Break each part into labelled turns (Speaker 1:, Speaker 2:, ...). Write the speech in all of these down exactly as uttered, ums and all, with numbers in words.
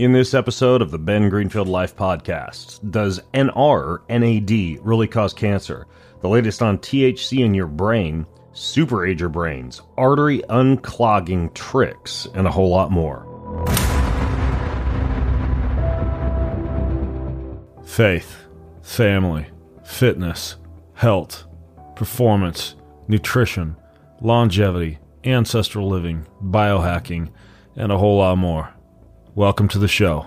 Speaker 1: In this episode of the Ben Greenfield Life Podcast, does N R N A D really cause cancer? The latest on T H C in your brain, super ager brains, artery unclogging tricks, and a whole lot more.
Speaker 2: Faith, family, fitness, health, performance, nutrition, longevity, ancestral living, biohacking, and a whole lot more. Welcome to the show.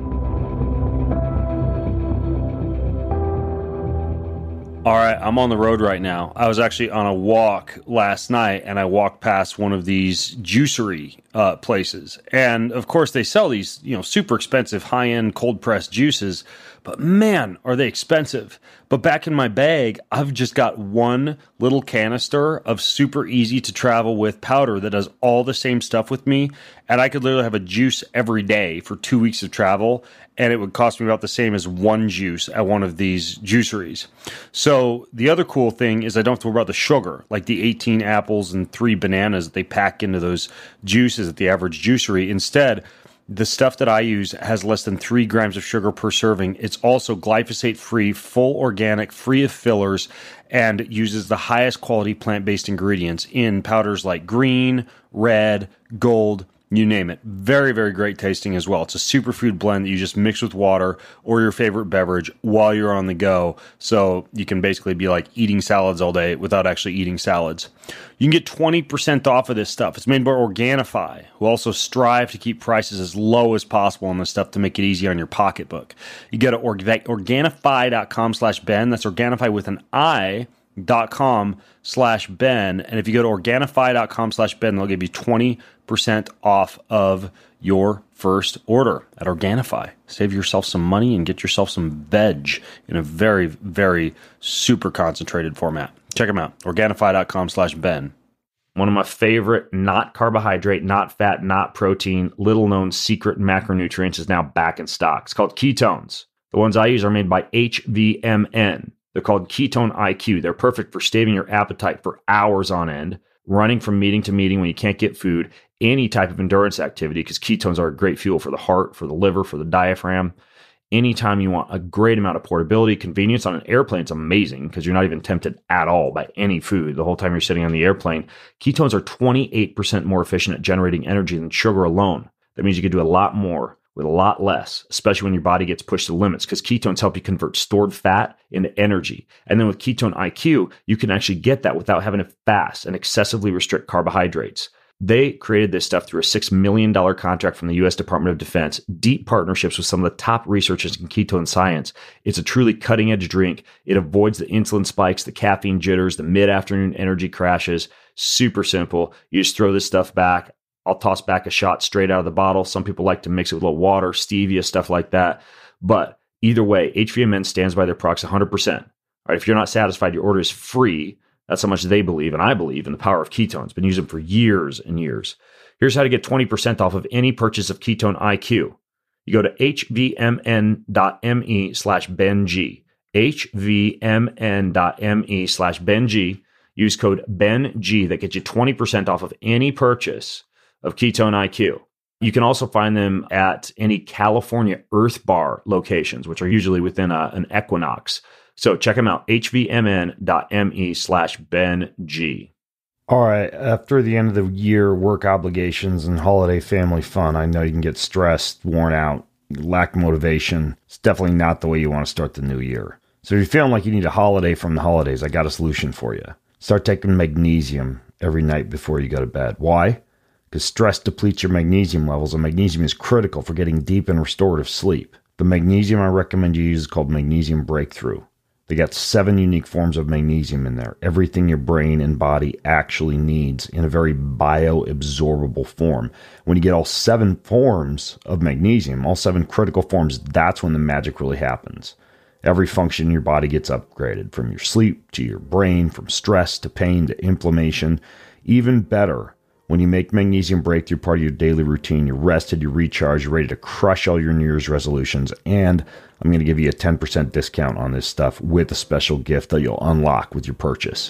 Speaker 3: All right, I'm on the road right now. I was actually on a walk last night, and I walked past one of these juicery uh, places. And, of course, they sell these, you know, super expensive, high-end cold-pressed juices. But, man, are they expensive. But back in my bag, I've just got one little canister of super easy-to-travel with powder that does all the same stuff with me. And I could literally have a juice every day for two weeks of travel, and it would cost me about the same as one juice at one of these juiceries. So the other cool thing is I don't have to worry about the sugar, like the eighteen apples and three bananas that they pack into those juices at the average juicery. Instead, the stuff that I use has less than three grams of sugar per serving. It's also glyphosate-free, full organic, free of fillers, and uses the highest quality plant-based ingredients in powders like green, red, gold, you name it. Very, very great tasting as well. It's a superfood blend that you just mix with water or your favorite beverage while you're on the go. So you can basically be like eating salads all day without actually eating salads. You can get twenty percent off of this stuff. It's made by Organifi, who also strive to keep prices as low as possible on this stuff to make it easy on your pocketbook. You go to Organifi.com slash Ben. That's Organifi with an I. dot com slash Ben. And if you go to Organifi.com slash Ben, they'll give you twenty percent off of your first order at Organifi. Save yourself some money and get yourself some veg in a very, very super concentrated format. Check them out. Organifi.com slash Ben. One of my favorite not carbohydrate, not fat, not protein, little known secret macronutrients is now back in stock. It's called ketones. The ones I use are made by H V M N. They're called Ketone I Q. They're perfect for staving your appetite for hours on end, running from meeting to meeting when you can't get food, any type of endurance activity, because ketones are a great fuel for the heart, for the liver, for the diaphragm. Anytime you want a great amount of portability, convenience on an airplane, it's amazing because you're not even tempted at all by any food the whole time you're sitting on the airplane. Ketones are twenty-eight percent more efficient at generating energy than sugar alone. That means you can do a lot more with a lot less, especially when your body gets pushed to limits, because ketones help you convert stored fat into energy. And then with Ketone I Q, you can actually get that without having to fast and excessively restrict carbohydrates. They created this stuff through a six million dollars contract from the U S Department of Defense, deep partnerships with some of the top researchers in ketone science. It's a truly cutting-edge drink. It avoids the insulin spikes, the caffeine jitters, the mid-afternoon energy crashes. Super simple. You just throw this stuff back. I'll toss back a shot straight out of the bottle. Some people like to mix it with a little water, stevia, stuff like that. But either way, H V M N stands by their products one hundred percent. All right, if you're not satisfied, your order is free. That's how much they believe, and I believe in the power of ketones. Been using them for years and years. Here's how to get twenty percent off of any purchase of Ketone I Q. You go to hvmn.me slash BenG. hvmn.me slash BenG. Use code BenG that gets you twenty percent off of any purchase of Ketone I Q. You can also find them at any California Earth Bar locations, which are usually within a, an Equinox. So check them out, hvmn.me slash BenG.
Speaker 4: All right, after the end of the year, work obligations and holiday family fun, I know you can get stressed, worn out, lack motivation. It's definitely not the way you want to start the new year. So if you're feeling like you need a holiday from the holidays, I got a solution for you. Start taking magnesium every night before you go to bed. Why? Because stress depletes your magnesium levels, and magnesium is critical for getting deep and restorative sleep. The magnesium I recommend you use is called Magnesium Breakthrough. They got seven unique forms of magnesium in there. Everything your brain and body actually needs in a very bioabsorbable form. When you get all seven forms of magnesium, all seven critical forms, that's when the magic really happens. Every function in your body gets upgraded, from your sleep to your brain, from stress to pain to inflammation. Even better, when you make Magnesium Breakthrough part of your daily routine, you're rested, you're recharged, you're ready to crush all your New Year's resolutions. And I'm going to give you a ten percent discount on this stuff with a special gift that you'll unlock with your purchase.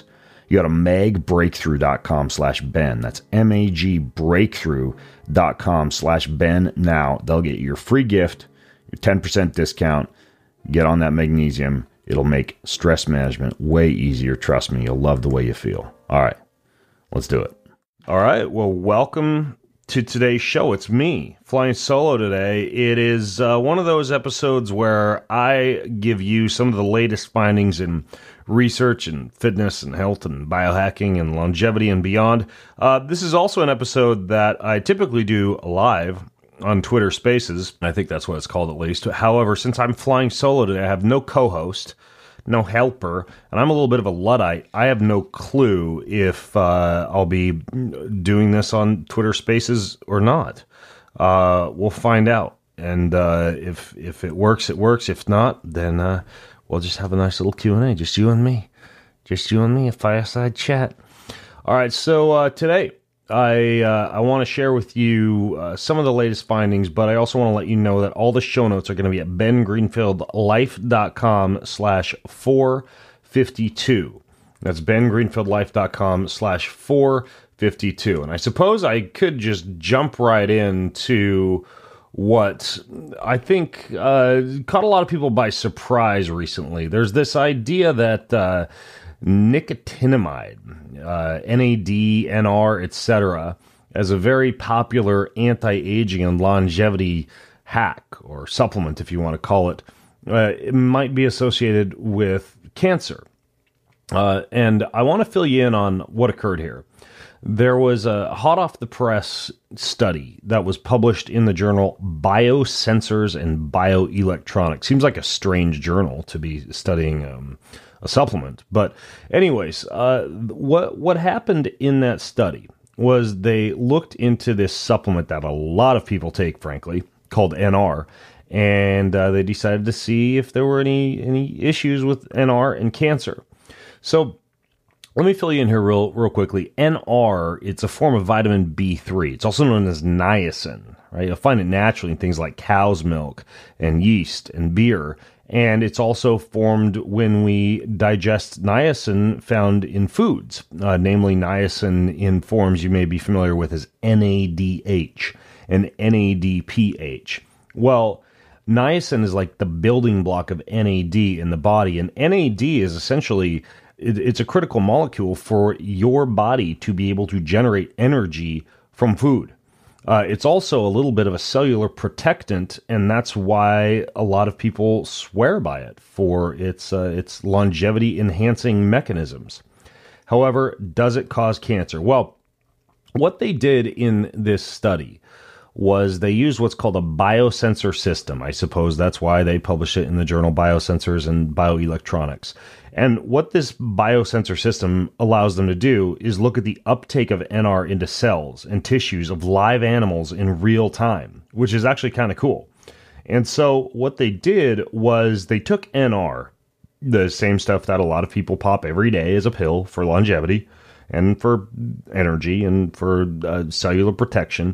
Speaker 4: You go to magbreakthrough.com slash Ben. That's M-A-G breakthrough.com slash Ben now. They'll get you your free gift, your ten percent discount. Get on that magnesium. It'll make stress management way easier. Trust me, you'll love the way you feel. All right, let's do it.
Speaker 1: All right, well, welcome to today's show. It's me, flying solo today. It is uh, one of those episodes where I give you some of the latest findings in research and fitness and health and biohacking and longevity and beyond. Uh, this is also an episode that I typically do live on Twitter Spaces. I think that's what it's called at least. However, since I'm flying solo today, I have no co-host, no helper, and I'm a little bit of a Luddite. I have no clue if uh, I'll be doing this on Twitter Spaces or not. Uh, we'll find out. And uh, if if it works, it works. If not, then uh, we'll just have a nice little Q and A, just you and me. Just you and me, a fireside chat. All right, so uh, today I uh, I want to share with you uh, some of the latest findings, but I also want to let you know that all the show notes are going to be at bengreenfieldlife.com slash 452. That's bengreenfieldlife.com slash 452. And I suppose I could just jump right into what I think uh, caught a lot of people by surprise recently. There's this idea that uh, nicotinamide, uh, N A D, N R, et cetera, as a very popular anti-aging and longevity hack or supplement, if you want to call it, uh, it might be associated with cancer. Uh, and I want to fill you in on what occurred here. There was a hot-off-the-press study that was published in the journal Biosensors and Bioelectronics. Seems like a strange journal to be studying um, a supplement. But anyways, uh, what what happened in that study was they looked into this supplement that a lot of people take, frankly, called N R, and uh, they decided to see if there were any, any issues with N R and cancer. So let me fill you in here real real quickly. N R, it's a form of vitamin B three. It's also known as niacin, right? You'll find it naturally in things like cow's milk and yeast and beer. And it's also formed when we digest niacin found in foods, uh, namely niacin in forms you may be familiar with as N A D H and N A D P H. Well, niacin is like the building block of N A D in the body, and N A D is essentially it's a critical molecule for your body to be able to generate energy from food. Uh, it's also a little bit of a cellular protectant, and that's why a lot of people swear by it for its uh, its longevity-enhancing mechanisms. However, does it cause cancer? Well, what they did in this study was they used what's called a biosensor system. I suppose that's why they published it in the journal Biosensors and Bioelectronics. And what this biosensor system allows them to do is look at the uptake of N R into cells and tissues of live animals in real time, which is actually kind of cool. And so what they did was they took N R, the same stuff that a lot of people pop every day as a pill for longevity and for energy and for uh, cellular protection,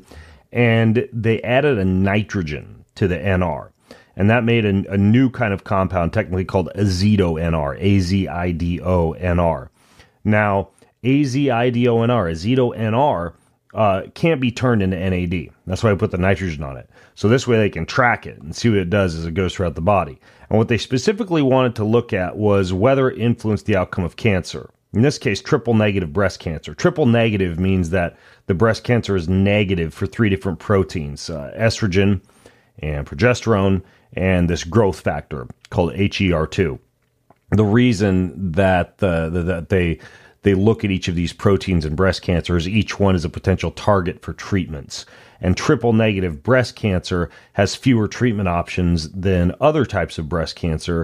Speaker 1: and they added a nitrogen to the N R. And that made a, a new kind of compound, technically called azido-N R, A Z I D O N R. Now, A Z I D O N R, azido-N R, uh, can't be turned into N A D. That's why I put the nitrogen on it. So this way they can track it and see what it does as it goes throughout the body. And what they specifically wanted to look at was whether it influenced the outcome of cancer. In this case, triple negative breast cancer. Triple negative means that the breast cancer is negative for three different proteins, uh, estrogen and progesterone, and this growth factor called H E R two. The reason that uh, that they they look at each of these proteins in breast cancer is each one is a potential target for treatments. And triple negative breast cancer has fewer treatment options than other types of breast cancer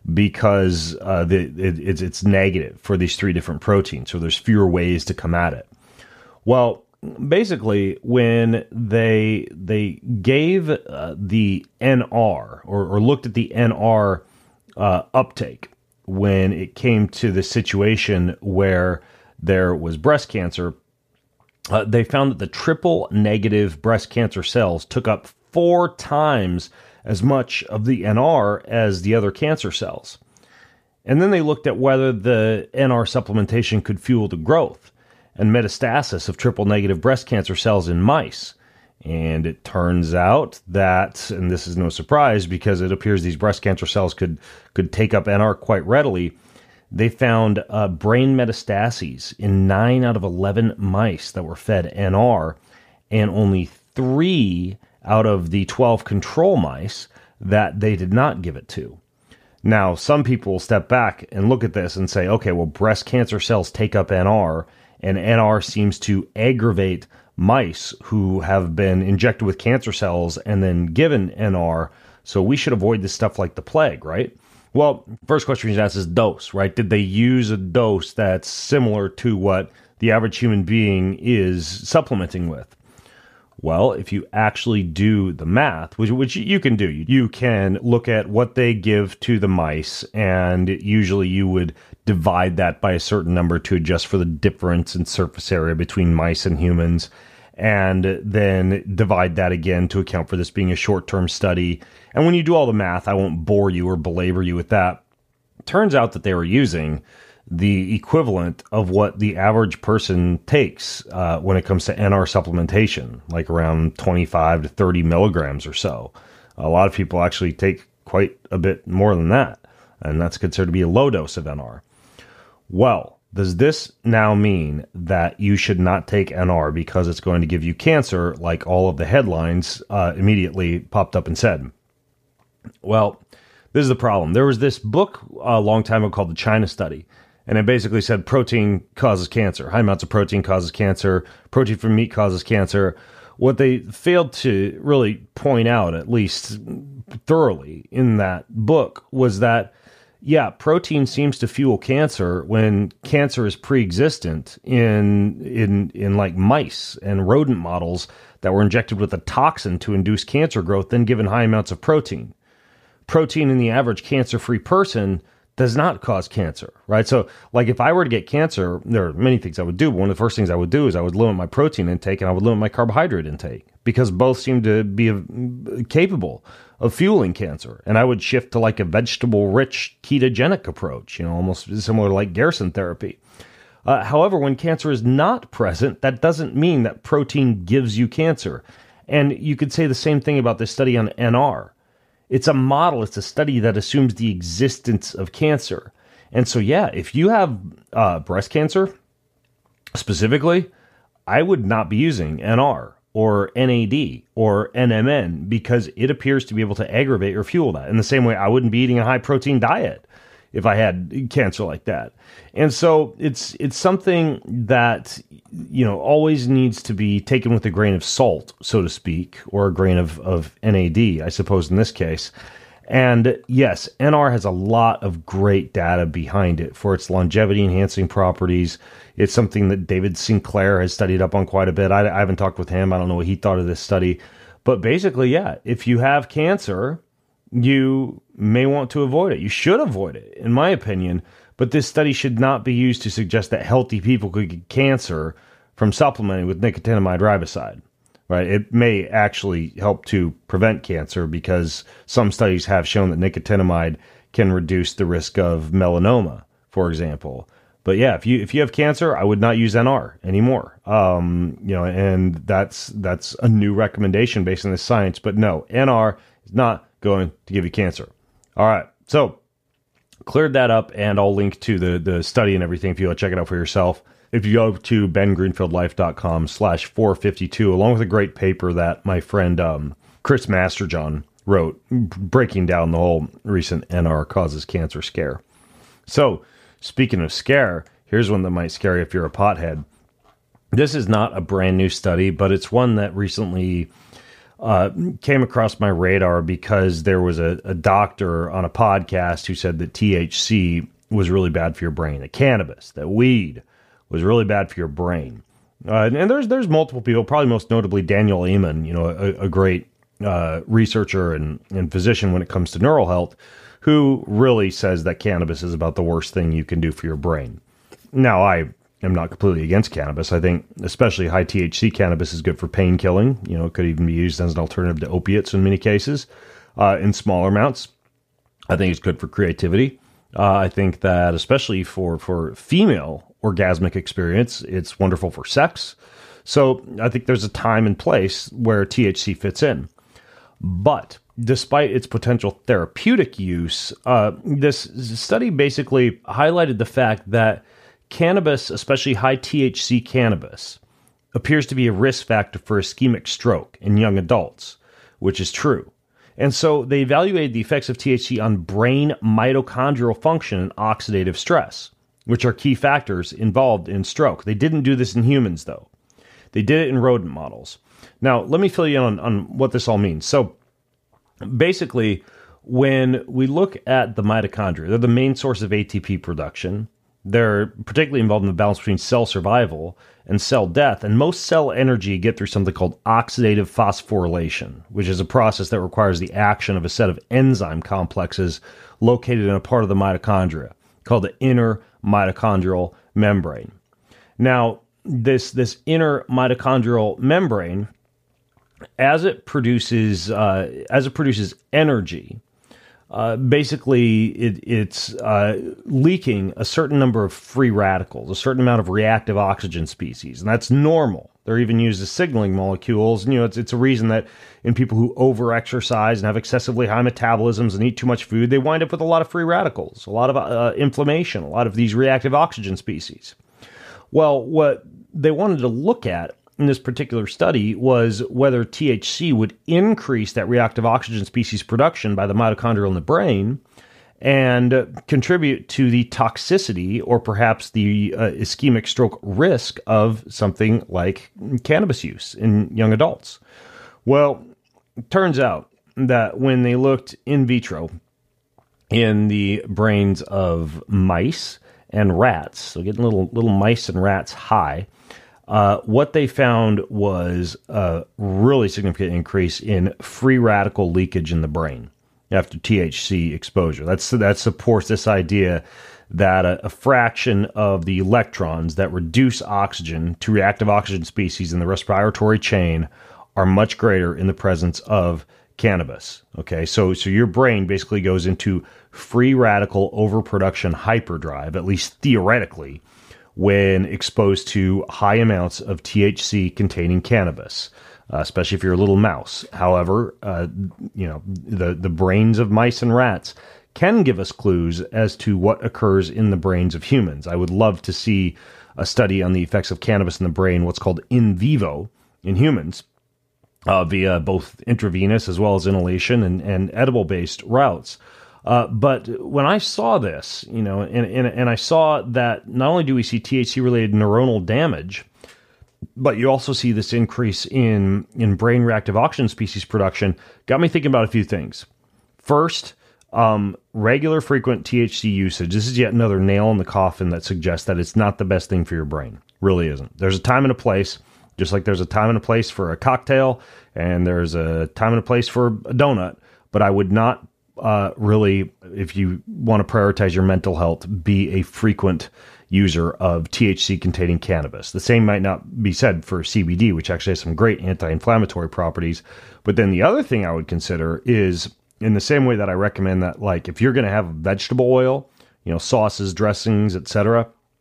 Speaker 1: because uh, the, it, it's, it's negative for these three different proteins. So there's fewer ways to come at it. Well, basically, when they they gave uh, the N R or, or looked at the N R uh, uptake when it came to the situation where there was breast cancer, uh, they found that the triple negative breast cancer cells took up four times as much of the N R as the other cancer cells. And then they looked at whether the N R supplementation could fuel the growth and metastasis of triple-negative breast cancer cells in mice. And it turns out that, and this is no surprise because it appears these breast cancer cells could, could take up N R quite readily, they found uh, brain metastases in nine out of eleven mice that were fed N R, and only three out of the twelve control mice that they did not give it to. Now, some people will step back and look at this and say, okay, well, breast cancer cells take up N R, and N R seems to aggravate mice who have been injected with cancer cells and then given N R, so we should avoid this stuff like the plague, right? Well, first question you ask is dose, right? Did they use a dose that's similar to what the average human being is supplementing with? Well, if you actually do the math, which, which you can do, you can look at what they give to the mice, and usually you would divide that by a certain number to adjust for the difference in surface area between mice and humans, and then divide that again to account for this being a short-term study. And when you do all the math, I won't bore you or belabor you with that. It turns out that they were using the equivalent of what the average person takes uh, when it comes to N R supplementation, like around twenty-five to thirty milligrams or so. A lot of people actually take quite a bit more than that, and that's considered to be a low dose of N R. Well, does this now mean that you should not take N R because it's going to give you cancer, like all of the headlines uh, immediately popped up and said? Well, this is the problem. There was this book a long time ago called The China Study, and it basically said protein causes cancer. High amounts of protein causes cancer. Protein from meat causes cancer. What they failed to really point out, at least thoroughly in that book, was that, yeah, protein seems to fuel cancer when cancer is pre-existent in, in, in like mice and rodent models that were injected with a toxin to induce cancer growth, then given high amounts of protein. Protein in the average cancer-free person does not cause cancer, right? So, like, if I were to get cancer, there are many things I would do, but one of the first things I would do is I would limit my protein intake and I would limit my carbohydrate intake, because both seem to be capable of fueling cancer. And I would shift to like a vegetable-rich ketogenic approach, you know, almost similar to like Garrison therapy. Uh, however, when cancer is not present, that doesn't mean that protein gives you cancer. And you could say the same thing about this study on N R. It's a model. It's a study that assumes the existence of cancer. And so, yeah, if you have uh, breast cancer specifically, I would not be using N R or N A D or N M N because it appears to be able to aggravate or fuel that. In the same way, I wouldn't be eating a high protein diet if I had cancer like that. And so it's it's something that, you know, always needs to be taken with a grain of salt, so to speak, or a grain of, of N A D, I suppose, in this case. And yes, N R has a lot of great data behind it for its longevity-enhancing properties. It's something that David Sinclair has studied up on quite a bit. I, I haven't talked with him. I don't know what he thought of this study. But basically, yeah, if you have cancer, you may want to avoid it. You should avoid it, in my opinion. But this study should not be used to suggest that healthy people could get cancer from supplementing with nicotinamide riboside. Right? It may actually help to prevent cancer because some studies have shown that nicotinamide can reduce the risk of melanoma, for example. But yeah, if you if you have cancer, I would not use N R anymore. Um, you know, and that's that's a new recommendation based on the science. But no, N R is not going to give you cancer. All right, so cleared that up, and I'll link to the the study and everything if you want to check it out for yourself. If you go to ben greenfield life dot com slash four fifty-two, along with a great paper that my friend um, Chris Masterjohn wrote, breaking down the whole recent N R causes cancer scare. So, speaking of scare, here's one that might scare you if you're a pothead. This is not a brand new study, but it's one that recently uh, came across my radar because there was a, a doctor on a podcast who said that T H C was really bad for your brain, that cannabis, that weed was really bad for your brain. Uh, and, and there's there's multiple people, probably most notably Daniel Amen, you know, a, a great uh, researcher and, and physician when it comes to neural health, who really says that cannabis is about the worst thing you can do for your brain. Now, I am not completely against cannabis. I think especially high T H C cannabis is good for pain killing. You know, it could even be used as an alternative to opiates in many cases uh, in smaller amounts. I think it's good for creativity. Uh, I think that especially for, for female orgasmic experience, it's wonderful for sex. So I think there's a time and place where T H C fits in. But despite its potential therapeutic use, uh, this study basically highlighted the fact that cannabis, especially high T H C cannabis, appears to be a risk factor for ischemic stroke in young adults, which is true. And so they evaluated the effects of T H C on brain mitochondrial function and oxidative stress, which are key factors involved in stroke. They didn't do this in humans, though. They did it in rodent models. Now, let me fill you in on, on what this all means. So basically, when we look at the mitochondria, they're the main source of A T P production. They're particularly involved in the balance between cell survival and cell death. And most cell energy get through something called oxidative phosphorylation, which is a process that requires the action of a set of enzyme complexes located in a part of the mitochondria called the inner mitochondrial membrane. Now, this, this inner mitochondrial membrane, as it produces uh, as it produces energy, uh, basically it, it's uh, leaking a certain number of free radicals, a certain amount of reactive oxygen species, and that's normal. They're even used as signaling molecules, and you know it's it's a reason that in people who overexercise and have excessively high metabolisms and eat too much food, they wind up with a lot of free radicals, a lot of uh, inflammation, a lot of these reactive oxygen species. Well, what they wanted to look at in this particular study was whether T H C would increase that reactive oxygen species production by the mitochondria in the brain and contribute to the toxicity or perhaps the uh, ischemic stroke risk of something like cannabis use in young adults. Well, it turns out that when they looked in vitro in the brains of mice and rats, so getting little little mice and rats high, Uh, what they found was a really significant increase in free radical leakage in the brain after T H C exposure. That's that supports this idea that a, a fraction of the electrons that reduce oxygen to reactive oxygen species in the respiratory chain are much greater in the presence of cannabis. Okay, so so your brain basically goes into free radical overproduction hyperdrive, at least theoretically, when exposed to high amounts of T H C containing cannabis, uh, especially if you're a little mouse. However, uh, you know, the, the brains of mice and rats can give us clues as to what occurs in the brains of humans. I would love to see a study on the effects of cannabis in the brain, what's called in vivo in humans, uh, via both intravenous as well as inhalation and, and edible-based routes. Uh, but when I saw this, you know, and, and and I saw that not only do we see T H C-related neuronal damage, but you also see this increase in, in brain reactive oxygen species production, got me thinking about a few things. First, um, regular frequent T H C usage. This is yet another nail in the coffin that suggests that it's not the best thing for your brain. Really isn't. There's a time and a place, just like there's a time and a place for a cocktail, and there's a time and a place for a donut, but I would not Uh, really, if you want to prioritize your mental health, be a frequent user of T H C-containing cannabis. The same might not be said for C B D, which actually has some great anti-inflammatory properties. But then the other thing I would consider is, in the same way that I recommend that, like, if you're going to have vegetable oil, you know, sauces, dressings, et cetera,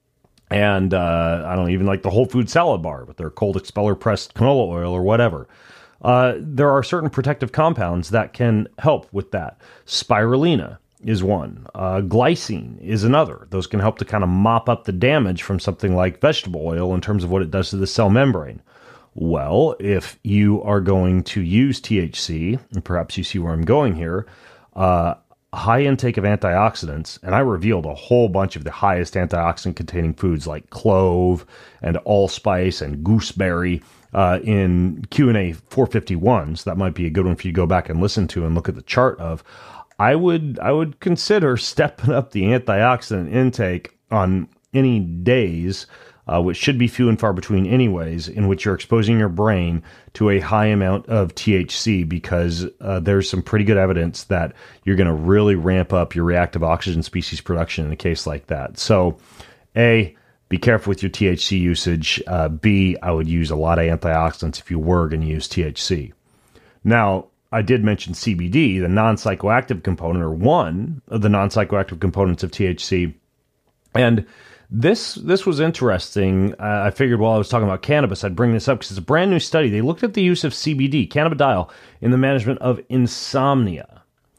Speaker 1: and uh, I don't even like the Whole Food salad bar with their cold expeller pressed canola oil or whatever, Uh, there are certain protective compounds that can help with that. Spirulina is one. Uh, glycine is another. Those can help to kind of mop up the damage from something like vegetable oil in terms of what it does to the cell membrane. Well, if you are going to use T H C, and perhaps you see where I'm going here, uh, high intake of antioxidants, and I revealed a whole bunch of the highest antioxidant-containing foods like clove and allspice and gooseberry, Uh, in Q and A four fifty-one, so that might be a good one for you to go back and listen to and look at the chart of. I would I would consider stepping up the antioxidant intake on any days, uh, which should be few and far between anyways, in which you're exposing your brain to a high amount of T H C, because uh, there's some pretty good evidence that you're going to really ramp up your reactive oxygen species production in a case like that. So, A, be careful with your T H C usage. Uh, B, I would use a lot of antioxidants if you were going to use T H C. Now, I did mention C B D, the non-psychoactive component, or one of the non-psychoactive components of T H C. And this this was interesting. Uh, I figured while I was talking about cannabis, I'd bring this up because it's a brand new study. They looked at the use of C B D, cannabidiol, in the management of insomnia.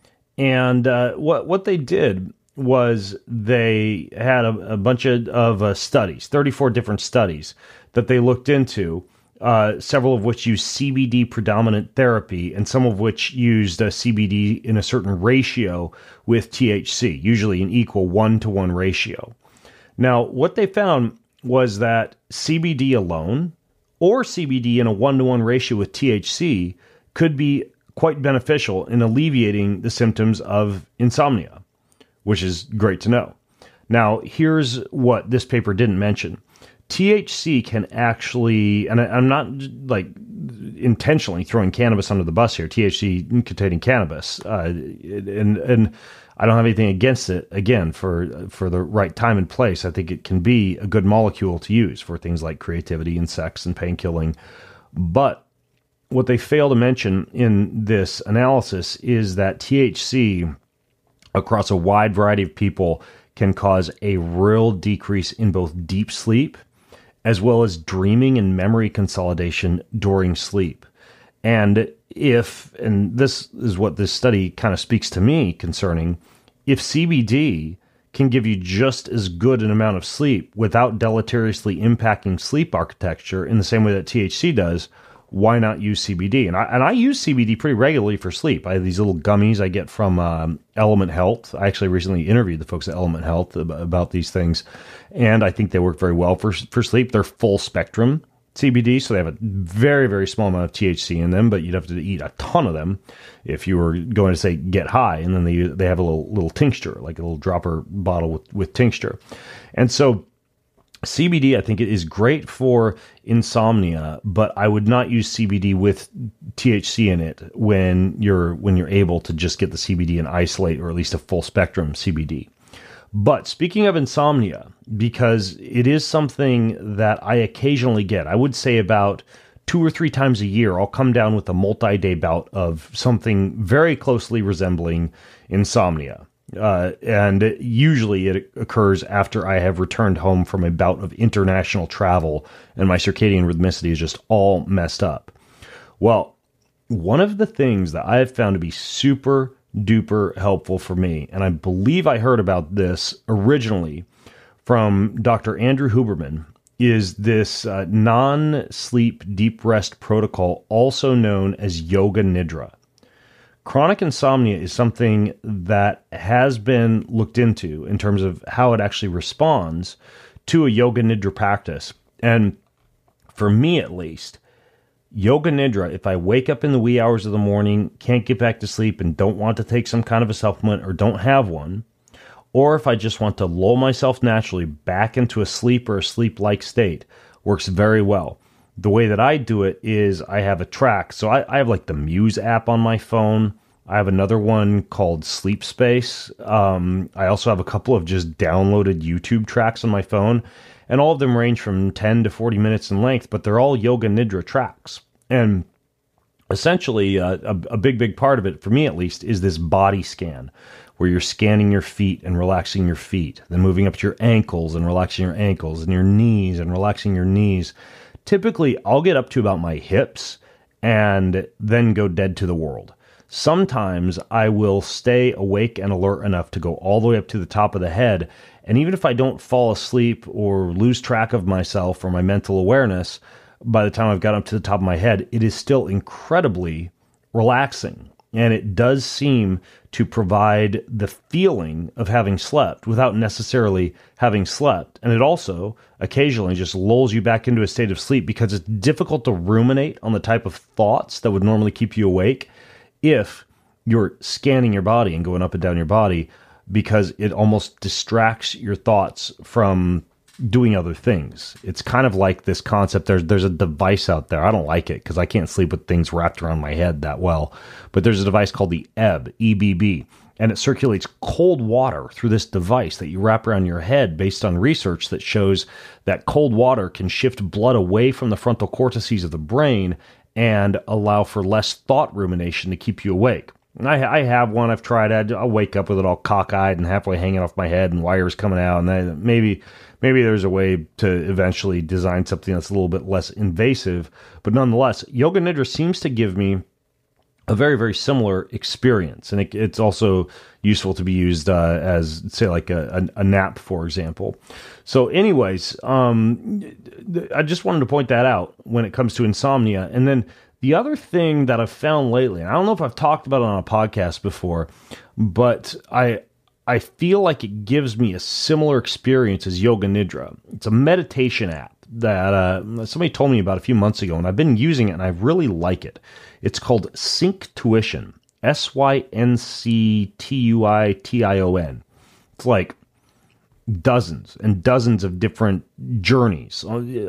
Speaker 1: And uh, what what they did was they had a, a bunch of, of uh, studies, thirty-four different studies that they looked into, uh, several of which used C B D predominant therapy and some of which used uh, C B D in a certain ratio with T H C, usually an equal one-to-one ratio. Now, what they found was that C B D alone or C B D in a one-to-one ratio with T H C could be quite beneficial in alleviating the symptoms of insomnia, which is great to know. Now, here's what this paper didn't mention. T H C can actually, and I, I'm not like intentionally throwing cannabis under the bus here, T H C containing cannabis, uh, and and I don't have anything against it, again, for for the right time and place. I think it can be a good molecule to use for things like creativity and sex and pain killing. But what they fail to mention in this analysis is that T H C across a wide variety of people can cause a real decrease in both deep sleep as well as dreaming and memory consolidation during sleep. And if, and this is what this study kind of speaks to me concerning, if C B D can give you just as good an amount of sleep without deleteriously impacting sleep architecture in the same way that T H C does, why not use C B D? And I, and I use C B D pretty regularly for sleep. I have these little gummies I get from um, Element Health. I actually recently interviewed the folks at Element Health about, about these things, and I think they work very well for for sleep. They're full spectrum C B D, so they have a very, very small amount of T H C in them, but you'd have to eat a ton of them if you were going to, say, get high. And then they they have a little little tincture, like a little dropper bottle with, with tincture. And so C B D, I think, is great for insomnia, but I would not use C B D with T H C in it when you're when you're able to just get the C B D and isolate, or at least a full spectrum C B D. But speaking of insomnia, because it is something that I occasionally get, I would say about two or three times a year, I'll come down with a multi-day bout of something very closely resembling insomnia. Uh, and usually it occurs after I have returned home from a bout of international travel and my circadian rhythmicity is just all messed up. Well, one of the things that I have found to be super duper helpful for me, and I believe I heard about this originally from Doctor Andrew Huberman, is this uh, non-sleep deep rest protocol, also known as Yoga Nidra. Chronic insomnia is something that has been looked into in terms of how it actually responds to a Yoga Nidra practice. And for me, at least, Yoga Nidra, if I wake up in the wee hours of the morning, can't get back to sleep, and don't want to take some kind of a supplement or don't have one, or if I just want to lull myself naturally back into a sleep or a sleep-like state, works very well. The way that I do it is I have a track. So I, I have like the Muse app on my phone. I have another one called Sleep Space. Um, I also have a couple of just downloaded YouTube tracks on my phone. And all of them range from ten to forty minutes in length, but they're all Yoga Nidra tracks. And essentially, uh, a, a big, big part of it, for me at least, is this body scan, where you're scanning your feet and relaxing your feet, then moving up to your ankles and relaxing your ankles, and your knees and relaxing your knees. Typically, I'll get up to about my hips and then go dead to the world. Sometimes I will stay awake and alert enough to go all the way up to the top of the head. And even if I don't fall asleep or lose track of myself or my mental awareness, by the time I've got up to the top of my head, it is still incredibly relaxing. And it does seem to provide the feeling of having slept without necessarily having slept. And it also occasionally just lulls you back into a state of sleep, because it's difficult to ruminate on the type of thoughts that would normally keep you awake if you're scanning your body and going up and down your body, because it almost distracts your thoughts from doing other things. It's kind of like this concept. There's there's a device out there. I don't like it because I can't sleep with things wrapped around my head that well. But there's a device called the Ebb, E B B, and it circulates cold water through this device that you wrap around your head based on research that shows that cold water can shift blood away from the frontal cortices of the brain and allow for less thought rumination to keep you awake. And I, I have one. I've tried it. I'll wake up with it all cockeyed and halfway hanging off my head and wires coming out. And then maybe maybe there's a way to eventually design something that's a little bit less invasive. But nonetheless, Yoga Nidra seems to give me a very, very similar experience. And it, it's also useful to be used uh, as, say, like a, a, a nap, for example. So anyways, um, I just wanted to point that out when it comes to insomnia. And then the other thing that I've found lately, and I don't know if I've talked about it on a podcast before, but I I feel like it gives me a similar experience as Yoga Nidra. It's a meditation app that uh, somebody told me about a few months ago, and I've been using it, and I really like it. It's called Synctuition, S Y N C T U I T I O N. It's like dozens and dozens of different journeys.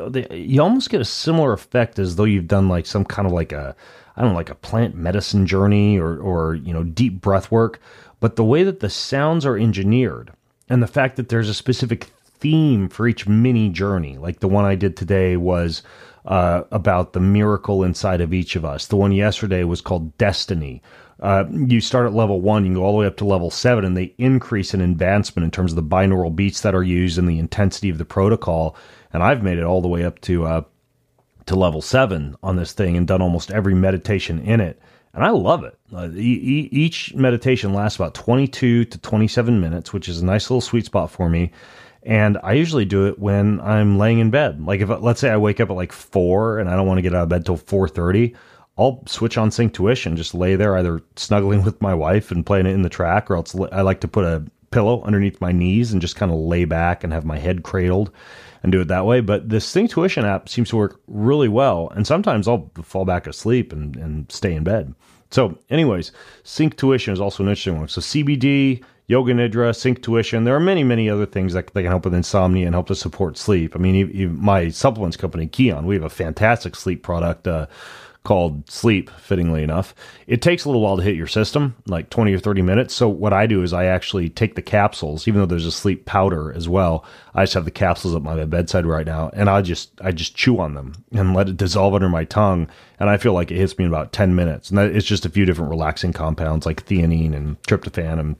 Speaker 1: You almost get a similar effect as though you've done like some kind of like a, I don't know, like a plant medicine journey or, or, you know, deep breath work. But the way that the sounds are engineered and the fact that there's a specific theme for each mini journey, like the one I did today was uh, about the miracle inside of each of us. The one yesterday was called Destiny. Uh, you start at level one, you can go all the way up to level seven, and they increase in advancement in terms of the binaural beats that are used and the intensity of the protocol. And I've made it all the way up to uh, to level seven on this thing and done almost every meditation in it. And I love it. Uh, e- each meditation lasts about twenty-two to twenty-seven minutes, which is a nice little sweet spot for me. And I usually do it when I'm laying in bed. Like if, let's say I wake up at like four and I don't want to get out of bed till four thirty, I'll switch on Synctuition, just lay there either snuggling with my wife and playing it in the track, or else I like to put a pillow underneath my knees and just kind of lay back and have my head cradled and do it that way. But this Synctuition app seems to work really well. And sometimes I'll fall back asleep and, and stay in bed. So anyways, Synctuition is also an interesting one. So C B D, Yoga Nidra, Synctuition. There are many, many other things that, that can help with insomnia and help to support sleep. I mean, even, even my supplements company, Kion, we have a fantastic sleep product uh, called Sleep, fittingly enough. It takes a little while to hit your system, like twenty or thirty minutes. So what I do is I actually take the capsules, even though there's a sleep powder as well. I just have the capsules at my bedside right now, and I just I just chew on them and let it dissolve under my tongue, and I feel like it hits me in about ten minutes. And that, it's just a few different relaxing compounds like theanine and tryptophan. And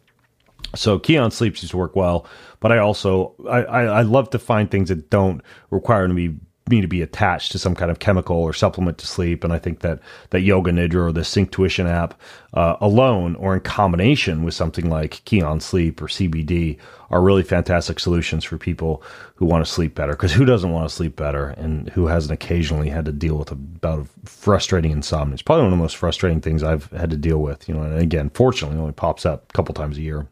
Speaker 1: so Kion Sleep seems to work well, but I also I, I, I love to find things that don't require to be me to be attached to some kind of chemical or supplement to sleep. And I think that that Yoga Nidra or the Synctuition app uh, alone or in combination with something like Kion Sleep or C B D are really fantastic solutions for people who want to sleep better. Because who doesn't want to sleep better and who hasn't occasionally had to deal with a bout of frustrating insomnia? It's probably one of the most frustrating things I've had to deal with. You know, and again, fortunately, it only pops up a couple times a year.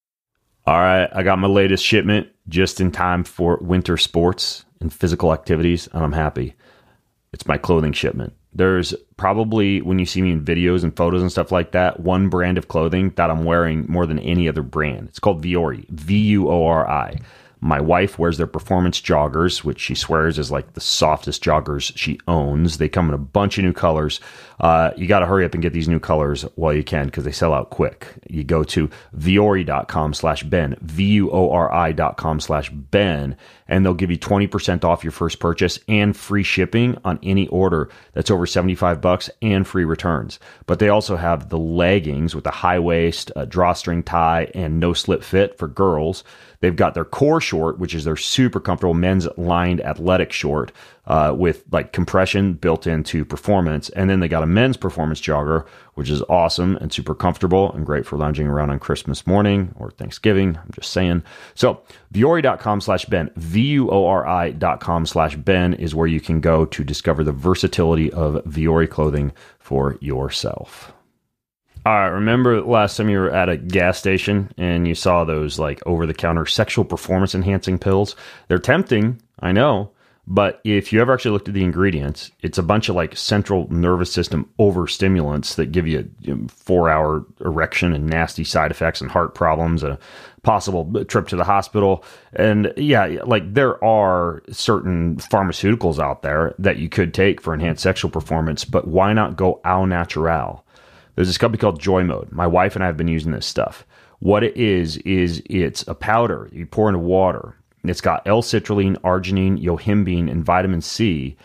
Speaker 3: All right, I got my latest shipment just in time for winter sports and physical activities, and I'm happy. It's my clothing shipment. There's probably, when you see me in videos and photos and stuff like that, one brand of clothing that I'm wearing more than any other brand. It's called Vuori, V U O R I. My wife wears their performance joggers, which she swears is like the softest joggers she owns. They come in a bunch of new colors. Uh, you got to hurry up and get these new colors while you can because they sell out quick. You go to vuori.com slash Ben, V U O R I dot com slash Ben, and they'll give you twenty percent off your first purchase and free shipping on any order that's over seventy-five bucks and free returns. But they also have the leggings with the high waist, uh, drawstring tie, and no slip fit for girls. They've got their core short, which is their super comfortable men's lined athletic short uh, with like compression built into performance. And then they got a men's performance jogger, which is awesome and super comfortable and great for lounging around on Christmas morning or Thanksgiving. I'm just saying. So vuori.com slash Ben, V U O R I dot com slash Ben is where you can go to discover the versatility of Vuori clothing for yourself. All right, remember last time you were at a gas station and you saw those like over-the-counter sexual performance enhancing pills? They're tempting, I know, but if you ever actually looked at the ingredients, it's a bunch of like central nervous system overstimulants that give you a four-hour erection and nasty side effects and heart problems and a possible trip to the hospital. And yeah, like there are certain pharmaceuticals out there that you could take for enhanced sexual performance, but why not go au natural? There's this company called Joy Mode. My wife and I have been using this stuff. What it is, is it's a powder you pour into water. It's got L-citrulline, arginine, yohimbine, and vitamin C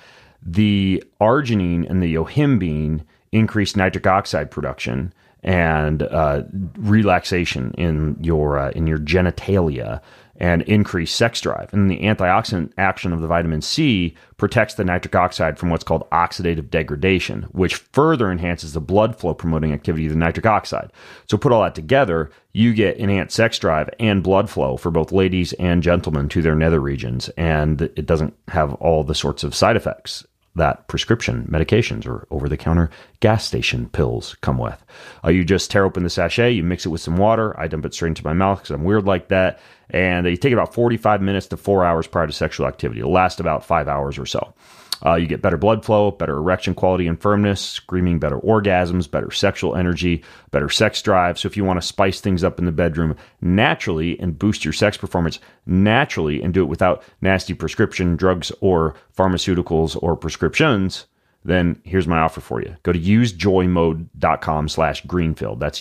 Speaker 4: The arginine and the yohimbine increase nitric oxide production and uh, relaxation in your uh, in your genitalia and increase sex drive. And the antioxidant action of the vitamin C protects the nitric oxide from what's called oxidative degradation, which further enhances the blood flow promoting activity of the nitric oxide. So put all that together, you get enhanced sex drive and blood flow for both ladies and gentlemen to their nether regions, and it doesn't have all the sorts of side effects that prescription medications or over-the-counter gas station pills come with. Uh, you just tear open the sachet, you mix it with some water. I dump it straight into my mouth because I'm weird like that. And you take about forty-five minutes to four hours prior to sexual activity. It'll last about five hours or so. Uh, you get better blood flow, better erection quality and firmness, screaming better orgasms, better sexual energy, better sex drive. So if you want to spice things up in the bedroom naturally and boost your sex performance naturally and do it without nasty prescription drugs or pharmaceuticals or prescriptions, then here's my offer for you. Go to usejoymode.com slash Greenfield. That's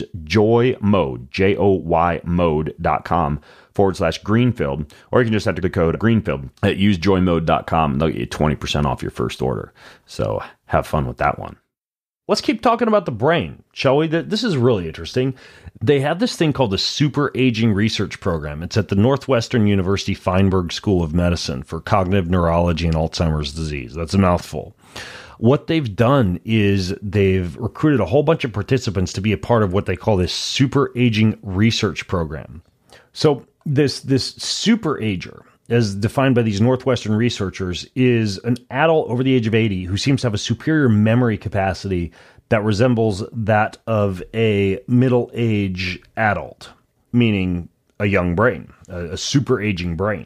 Speaker 4: usejoymode, J O Y mode.com forward slash Greenfield. Or you can just enter the code Greenfield at usejoymode dot com and they'll get you twenty percent off your first order. So have fun with that one.
Speaker 1: Let's keep talking about the brain, shall we? This is really interesting. They have this thing called the Super Aging Research Program. It's at the Northwestern University Feinberg School of Medicine for Cognitive Neurology and Alzheimer's disease. That's a mouthful. What they've done is they've recruited a whole bunch of participants to be a part of what they call this Super Aging Research Program. So this, this super ager, as defined by these Northwestern researchers, is an adult over the age of eighty who seems to have a superior memory capacity that resembles that of a middle-age adult, meaning a young brain, a, a super aging brain.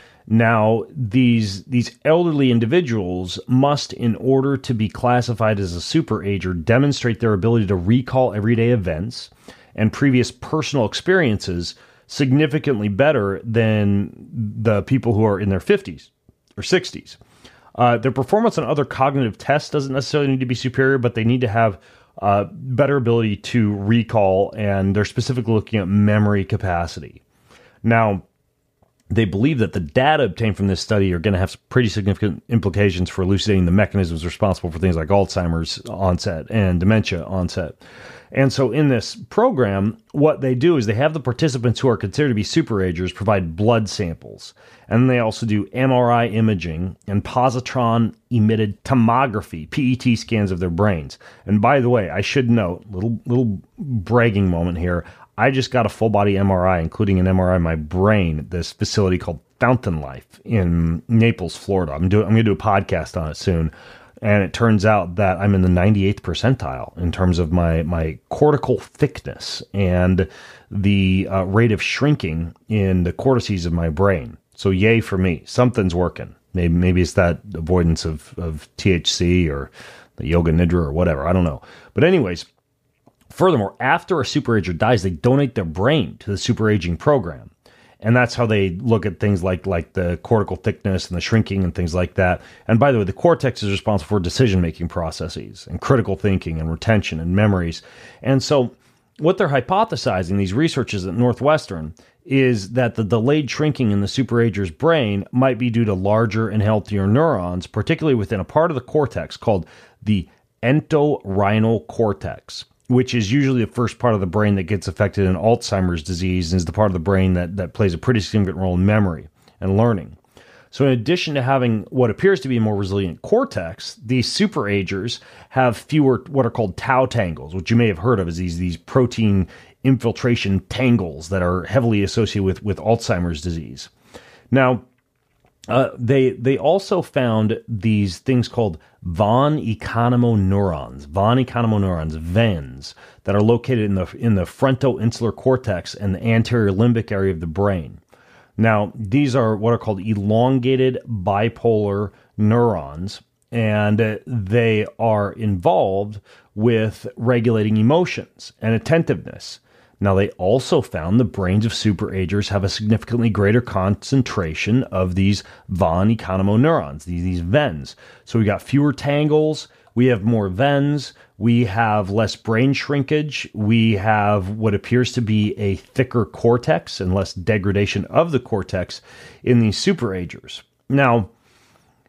Speaker 1: Now, these these elderly individuals must, in order to be classified as a super ager, demonstrate their ability to recall everyday events and previous personal experiences significantly better than the people who are in their fifties or sixties. Uh, their performance on other cognitive tests doesn't necessarily need to be superior, but they need to have uh, better ability to recall, and they're specifically looking at memory capacity. Now, they believe that the data obtained from this study are going to have pretty significant implications for elucidating the mechanisms responsible for things like Alzheimer's onset and dementia onset. And so in this program, what they do is they have the participants who are considered to be superagers provide blood samples. And they also do M R I imaging and positron-emitted tomography, P E T scans of their brains. And by the way, I should note, little little bragging moment here, I just got a full-body M R I, including an M R I of my brain at this facility called Fountain Life in Naples, Florida. I'm doing. I'm going to do a podcast on it soon. And it turns out that I'm in the ninety-eighth percentile in terms of my, my cortical thickness and the uh, rate of shrinking in the cortices of my brain. So yay for me. Something's working. Maybe maybe it's that avoidance of, of T H C or the yoga nidra or whatever. I don't know. But anyways, furthermore, after a superager dies, they donate their brain to the superaging program. And that's how they look at things like like the cortical thickness and the shrinking and things like that. And by the way, the cortex is responsible for decision-making processes and critical thinking and retention and memories. And so what they're hypothesizing, these researchers at Northwestern, is that the delayed shrinking in the superager's brain might be due to larger and healthier neurons, particularly within a part of the cortex called the entorhinal cortex, which is usually the first part of the brain that gets affected in Alzheimer's disease and is the part of the brain that, that plays a pretty significant role in memory and learning. So in addition to having what appears to be a more resilient cortex, these superagers have fewer what are called tau tangles, which you may have heard of as these, these protein infiltration tangles that are heavily associated with, with Alzheimer's disease. Now, Uh, they they also found these things called von Economo neurons, von Economo neurons, V E Ns, that are located in the in the frontoinsular cortex and the anterior limbic area of the brain. Now, these are what are called elongated bipolar neurons, and uh, they are involved with regulating emotions and attentiveness. Now, they also found the brains of superagers have a significantly greater concentration of these von Economo neurons, these, these V E Ns. So we got fewer tangles, we have more V E Ns, we have less brain shrinkage, we have what appears to be a thicker cortex and less degradation of the cortex in these superagers. Now,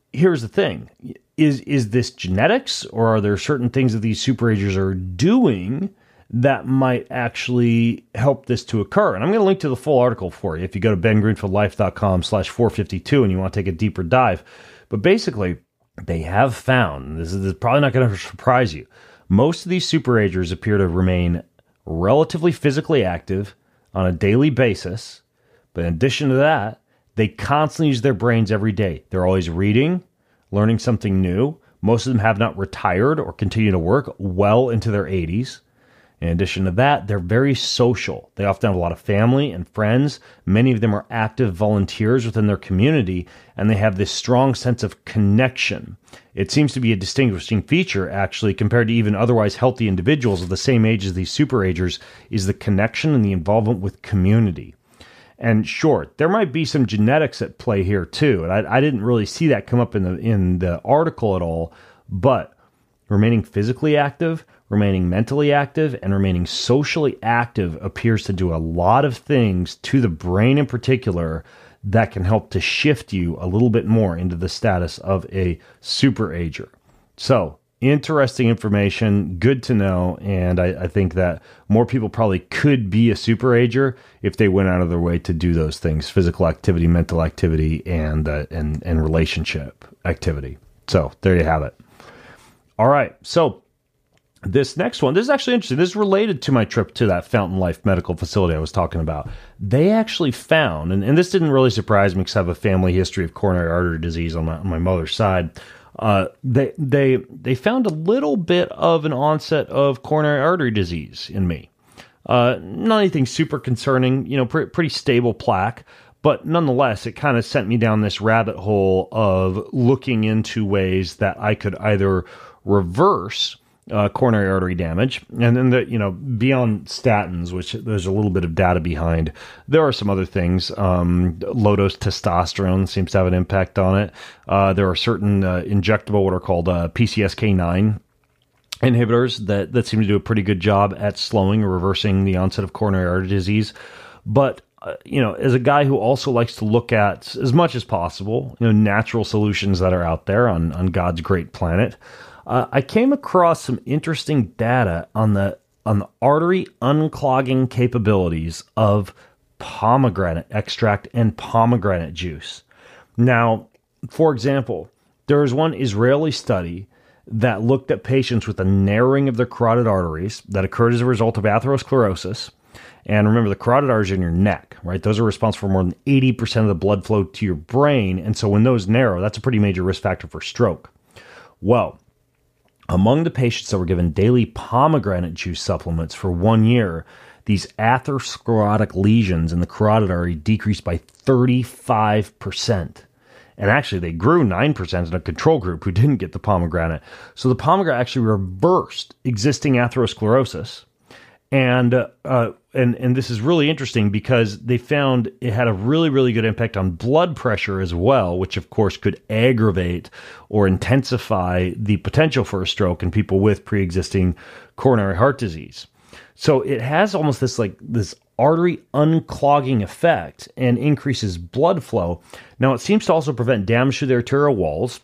Speaker 1: here's the thing. Is is this genetics, or are there certain things that these superagers are doing that might actually help this to occur? And I'm going to link to the full article for you if you go to ben greenfield life dot com slash four fifty-two and you want to take a deeper dive. But basically, they have found, this is probably not going to surprise you, most of these superagers appear to remain relatively physically active on a daily basis. But in addition to that, they constantly use their brains every day. They're always reading, learning something new. Most of them have not retired or continue to work well into their eighties. In addition to that, they're very social. They often have a lot of family and friends. Many of them are active volunteers within their community, and they have this strong sense of connection. It seems to be a distinguishing feature, actually, compared to even otherwise healthy individuals of the same age as these superagers, is the connection and the involvement with community. And sure, there might be some genetics at play here too, and I, I didn't really see that come up in the in the article at all. But remaining physically active, remaining mentally active, and remaining socially active appears to do a lot of things to the brain in particular that can help to shift you a little bit more into the status of a superager. So, interesting information, good to know, and I, I think that more people probably could be a superager if they went out of their way to do those things: physical activity, mental activity, and uh, and and relationship activity. So there you have it. All right, so this next one, this is actually interesting. This is related to my trip to that Fountain Life medical facility I was talking about. They actually found, and, and this didn't really surprise me because I have a family history of coronary artery disease on my, on my mother's side. Uh, they they they found a little bit of an onset of coronary artery disease in me. Uh, not anything super concerning, you know, pre- pretty stable plaque, but nonetheless, it kind of sent me down this rabbit hole of looking into ways that I could either reverse uh, coronary artery damage, and then the, you know, beyond statins, which there's a little bit of data behind, there are some other things. Um, low dose testosterone seems to have an impact on it. Uh, there are certain uh, injectable, what are called uh, P C S K nine inhibitors that, that seem to do a pretty good job at slowing or reversing the onset of coronary artery disease. But, uh, you know, as a guy who also likes to look at, as much as possible, you know, natural solutions that are out there on, on God's great planet, Uh, I came across some interesting data on the on the artery unclogging capabilities of pomegranate extract and pomegranate juice. Now, for example, there was one Israeli study that looked at patients with a narrowing of their carotid arteries that occurred as a result of atherosclerosis. And remember, the carotid arteries are in your neck, right? Those are responsible for more than eighty percent of the blood flow to your brain. And so when those narrow, that's a pretty major risk factor for stroke. Well, among the patients that were given daily pomegranate juice supplements for one year, these atherosclerotic lesions in the carotid artery decreased by thirty-five percent. And actually, they grew nine percent in a control group who didn't get the pomegranate. So the pomegranate actually reversed existing atherosclerosis. And uh, and and this is really interesting because they found it had a really, really good impact on blood pressure as well, which of course could aggravate or intensify the potential for a stroke in people with pre-existing coronary heart disease. So it has almost this like this artery unclogging effect and increases blood flow. Now, it seems to also prevent damage to the arterial walls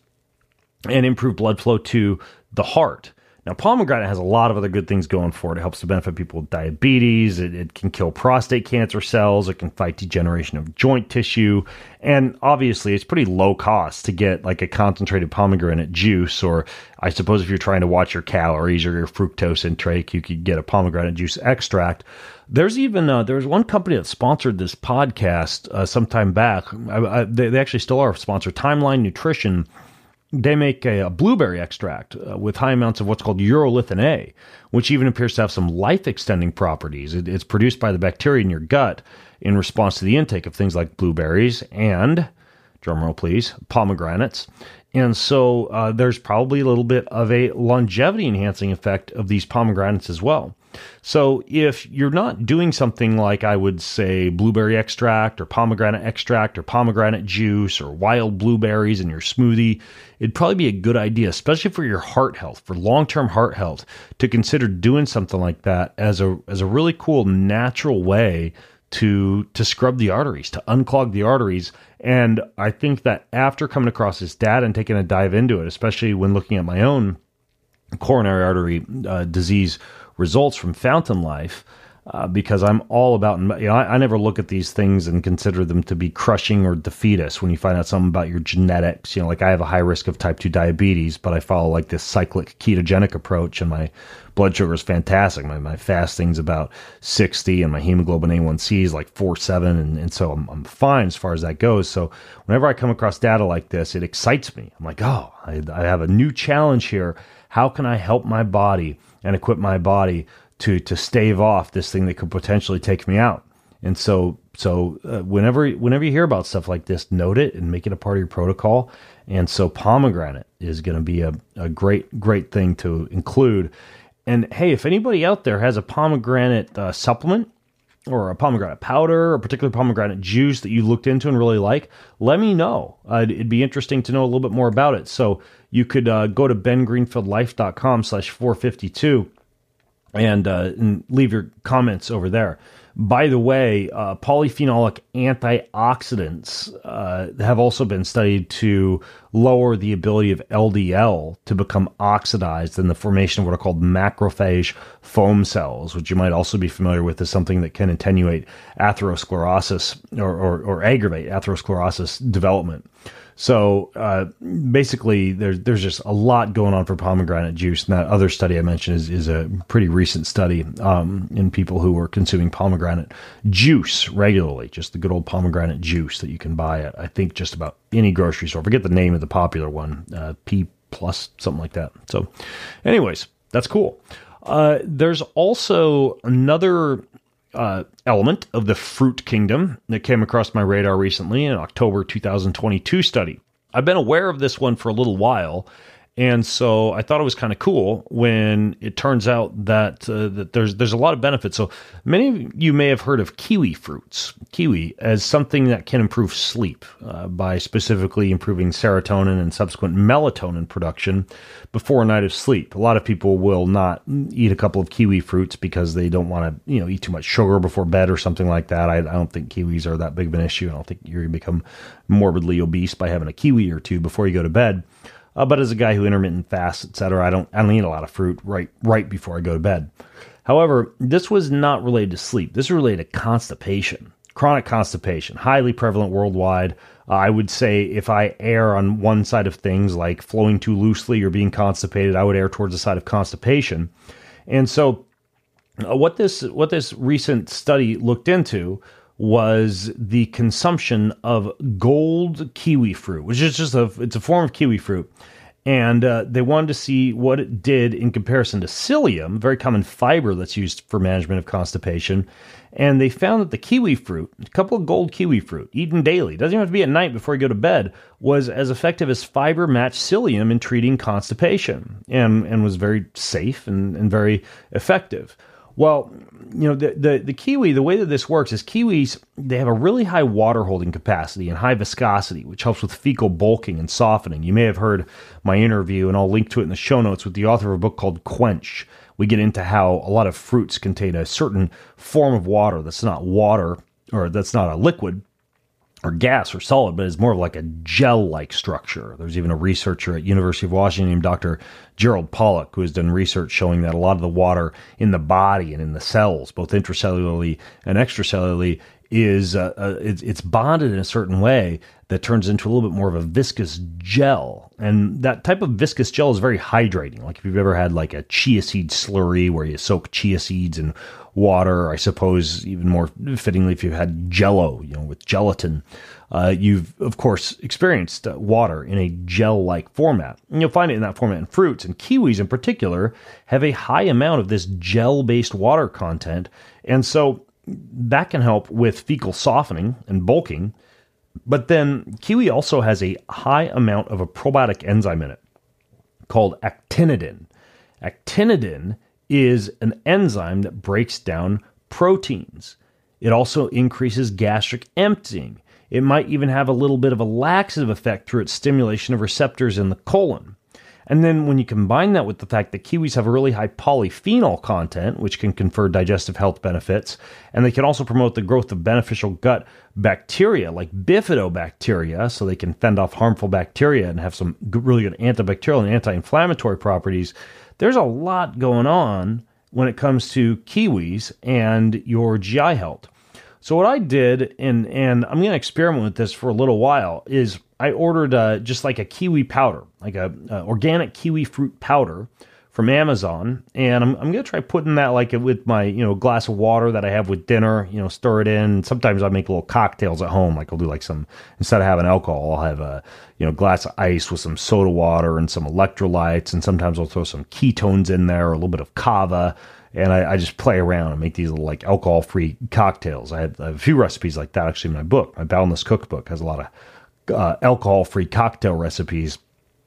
Speaker 1: and improve blood flow to the heart. Now, pomegranate has a lot of other good things going for it. It helps to benefit people with diabetes. It, it can kill prostate cancer cells. It can fight degeneration of joint tissue. And obviously, it's pretty low cost to get like a concentrated pomegranate juice. Or I suppose if you're trying to watch your calories or your fructose intake, you could get a pomegranate juice extract. There's even, uh, there's one company that sponsored this podcast uh, some time back. I, I, they, they actually still are a sponsor, Timeline Nutrition. They make a, a blueberry extract uh, with high amounts of what's called urolithin A, which even appears to have some life-extending properties. It, it's produced by the bacteria in your gut in response to the intake of things like blueberries and, drumroll please, pomegranates. And so uh, there's probably a little bit of a longevity-enhancing effect of these pomegranates as well. So if you're not doing something like, I would say, blueberry extract or pomegranate extract or pomegranate juice or wild blueberries in your smoothie, it'd probably be a good idea, especially for your heart health, for long-term heart health, to consider doing something like that as a as a really cool natural way to to scrub the arteries, to unclog the arteries. And I think that after coming across this data and taking a dive into it, especially when looking at my own coronary artery uh, disease results from Fountain Life, uh, because I'm all about, you know, I, I never look at these things and consider them to be crushing or defeatist when you find out something about your genetics. You know, like I have a high risk of type two diabetes, but I follow like this cyclic ketogenic approach, and my blood sugar is fantastic. My, my fasting's about sixty, and my hemoglobin A one C is like four point seven, and, and so I'm, I'm fine as far as that goes. So whenever I come across data like this, it excites me. I'm like, oh, I, I have a new challenge here. How can I help my body and equip my body to to stave off this thing that could potentially take me out? And so so uh, whenever whenever you hear about stuff like this, note it and make it a part of your protocol. And so pomegranate is going to be a, a great, great thing to include. And hey, if anybody out there has a pomegranate uh, supplement or a pomegranate powder, or a particular pomegranate juice that you looked into and really like, let me know. Uh, it'd be interesting to know a little bit more about it. So you could uh, go to bengreenfieldlife.com slash 452 and, uh, and leave your comments over there. By the way, uh, polyphenolic antioxidants uh, have also been studied to lower the ability of L D L to become oxidized in the formation of what are called macrophage foam cells, which you might also be familiar with as something that can attenuate atherosclerosis or, or, or aggravate atherosclerosis development. So uh, basically, there's there's just a lot going on for pomegranate juice. And that other study I mentioned is, is a pretty recent study um, in people who were consuming pomegranate juice regularly, just the good old pomegranate juice that you can buy at, I think, just about any grocery store. I forget the name of the popular one, uh, P plus, something like that. So anyways, that's cool. Uh, there's also another Uh, element of the fruit kingdom that came across my radar recently in an October two thousand twenty-two study. I've been aware of this one for a little while, and so I thought it was kind of cool when it turns out that uh, that there's there's a lot of benefits. So many of you may have heard of kiwi fruits, kiwi, as something that can improve sleep uh, by specifically improving serotonin and subsequent melatonin production before a night of sleep. A lot of people will not eat a couple of kiwi fruits because they don't want to, you know, eat too much sugar before bed or something like that. I, I don't think kiwis are that big of an issue. I don't think you're going to become morbidly obese by having a kiwi or two before you go to bed. Uh, but as a guy who intermittent fasts, et cetera, I don't I don't eat a lot of fruit right right before I go to bed. However, this was not related to sleep. This is related to constipation, chronic constipation, highly prevalent worldwide. Uh, I would say if I err on one side of things, like flowing too loosely or being constipated, I would err towards the side of constipation. And so, uh, what this what this recent study looked into was the consumption of gold kiwi fruit, which is just a, it's a form of kiwi fruit. And uh, they wanted to see what it did in comparison to psyllium, a very common fiber that's used for management of constipation. And they found that the kiwi fruit, a couple of gold kiwi fruit, eaten daily, doesn't even have to be at night before you go to bed, was as effective as fiber-matched psyllium in treating constipation, and, and was very safe and, and very effective. Well, you know, the, the, the kiwi, the way that this works is kiwis, they have a really high water holding capacity and high viscosity, which helps with fecal bulking and softening. You may have heard my interview, and I'll link to it in the show notes, with the author of a book called Quench. We get into how a lot of fruits contain a certain form of water that's not water, or that's not a liquid or gas or solid, but it's more of like a gel-like structure. There's even a researcher at University of Washington named Doctor Gerald Pollack who has done research showing that a lot of the water in the body and in the cells, both intracellularly and extracellularly, is uh, uh, it's, it's bonded in a certain way that turns into a little bit more of a viscous gel. And that type of viscous gel is very hydrating. Like if you've ever had like a chia seed slurry where you soak chia seeds in water, I suppose even more fittingly if you've had Jell-O, you know, with gelatin, uh, you've of course experienced uh, water in a gel-like format. And you'll find it in that format in fruits, and kiwis in particular have a high amount of this gel-based water content. And so that can help with fecal softening and bulking. But then kiwi also has a high amount of a probiotic enzyme in it called actinidin. Actinidin is an enzyme that breaks down proteins. It also increases gastric emptying. It might even have a little bit of a laxative effect through its stimulation of receptors in the colon. And then when you combine that with the fact that kiwis have a really high polyphenol content, which can confer digestive health benefits, and they can also promote the growth of beneficial gut bacteria like bifidobacteria, so they can fend off harmful bacteria and have some really good antibacterial and anti-inflammatory properties, there's a lot going on when it comes to kiwis and your G I health. So what I did, and, and I'm going to experiment with this for a little while, is I ordered uh, just like a kiwi powder, like a, a organic kiwi fruit powder from Amazon, and I'm I'm gonna try putting that like with my you know glass of water that I have with dinner, you know, stir it in. Sometimes I make little cocktails at home, like I'll do like some instead of having alcohol, I'll have a you know glass of ice with some soda water and some electrolytes, and sometimes I'll throw some ketones in there, or a little bit of kava. And I, I just play around and make these little like alcohol-free cocktails. I have, I have a few recipes like that actually in my book. My Boundless Cookbook has a lot of Uh, alcohol-free cocktail recipes,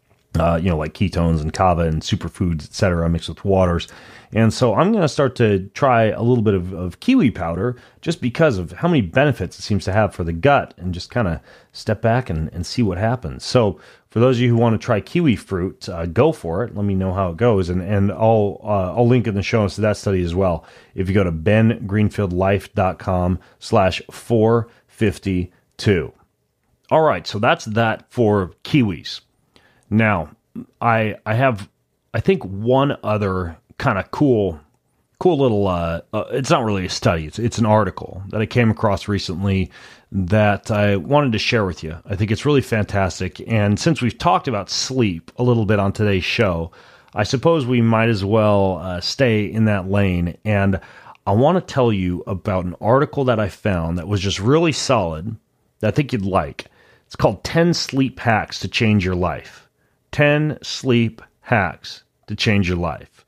Speaker 1: uh, you know, like ketones and kava and superfoods, et cetera, mixed with waters. And so I'm going to start to try a little bit of, of kiwi powder just because of how many benefits it seems to have for the gut, and just kind of step back and, and see what happens. So for those of you who want to try kiwi fruit, uh, go for it. Let me know how it goes. And, and I'll, uh, I'll link in the show notes to that study as well. If you go to ben greenfield life dot com slash four fifty-two. All right, so that's that for kiwis. Now, I I have, I think, one other kind of cool, cool little, uh, uh, it's not really a study, it's, it's an article that I came across recently that I wanted to share with you. I think it's really fantastic, and since we've talked about sleep a little bit on today's show, I suppose we might as well uh, stay in that lane, and I want to tell you about an article that I found that was just really solid, that I think you'd like. It's called ten Sleep Hacks to Change Your Life. ten Sleep Hacks to Change Your Life.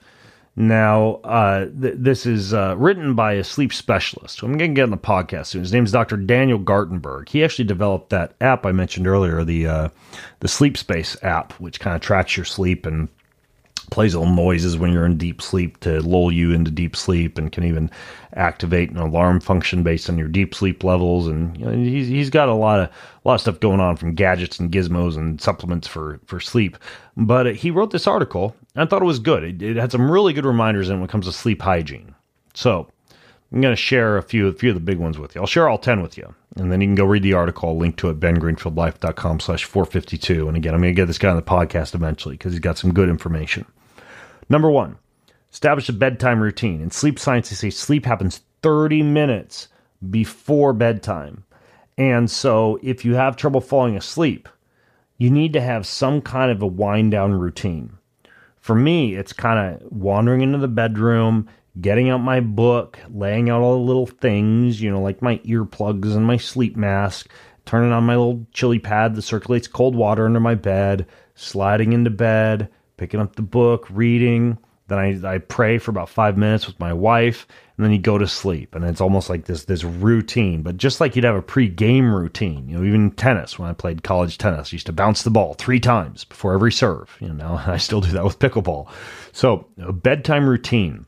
Speaker 1: Now, uh, th- this is uh, written by a sleep specialist, so I'm going to get on the podcast soon. His name is Doctor Daniel Gartenberg. He actually developed that app I mentioned earlier, the uh, the Sleep Space app, which kind of tracks your sleep and plays little noises when you're in deep sleep to lull you into deep sleep, and can even activate an alarm function based on your deep sleep levels. And you know, he's he's got a lot of a lot of stuff going on, from gadgets and gizmos and supplements for for sleep. But uh, he wrote this article, and I thought it was good. It, it had some really good reminders in when it comes to sleep hygiene. So I'm going to share a few a few of the big ones with you. I'll share all ten with you, and then you can go read the article. I'll link to it, ben greenfield life dot com slash four fifty-two. And again, I'm going to get this guy on the podcast eventually because he's got some good information. Number one, establish a bedtime routine. In sleep science, they say sleep happens thirty minutes before bedtime. And so if you have trouble falling asleep, you need to have some kind of a wind down routine. For me, it's kind of wandering into the bedroom, getting out my book, laying out all the little things, you know, like my earplugs and my sleep mask, turning on my little chili pad that circulates cold water under my bed, sliding into bed, picking up the book, reading. Then I, I pray for about five minutes with my wife, and then you go to sleep. And it's almost like this this routine. But just like you'd have a pre-game routine, you know, even tennis, when I played college tennis, I used to bounce the ball three times before every serve. You know, now I still do that with pickleball. So a bedtime routine.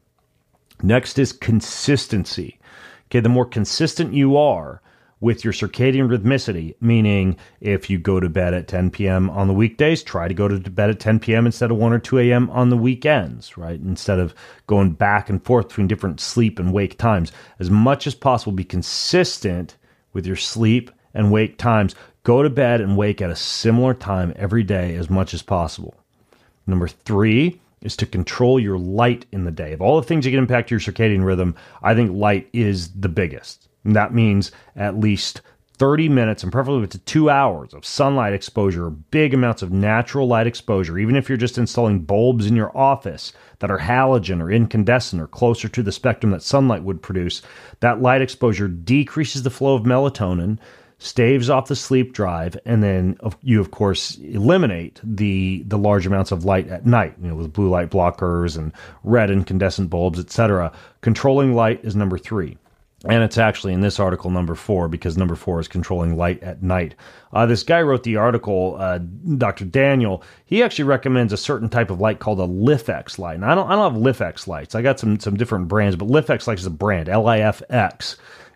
Speaker 1: Next is consistency. Okay, the more consistent you are with your circadian rhythmicity, meaning if you go to bed at ten p.m. on the weekdays, try to go to bed at ten p.m. instead of one or two a.m. on the weekends, right? Instead of going back and forth between different sleep and wake times. As much as possible, be consistent with your sleep and wake times. Go to bed and wake at a similar time every day as much as possible. Number three is to control your light in the day. Of all the things that can impact your circadian rhythm, I think light is the biggest. And that means at least thirty minutes, and preferably up to two hours of sunlight exposure, big amounts of natural light exposure. Even if you're just installing bulbs in your office that are halogen or incandescent or closer to the spectrum that sunlight would produce, that light exposure decreases the flow of melatonin, staves off the sleep drive, and then you, of course, eliminate the the large amounts of light at night, you know, with blue light blockers and red incandescent bulbs, et cetera. Controlling light is number three. And it's actually in this article number four, because number four is controlling light at night. Uh, this guy wrote the article, uh, Doctor Daniel. He actually recommends a certain type of light called a LIFX light. And I don't, I don't have LIFX lights. I got some some different brands, but LIFX lights is a brand, L I F X.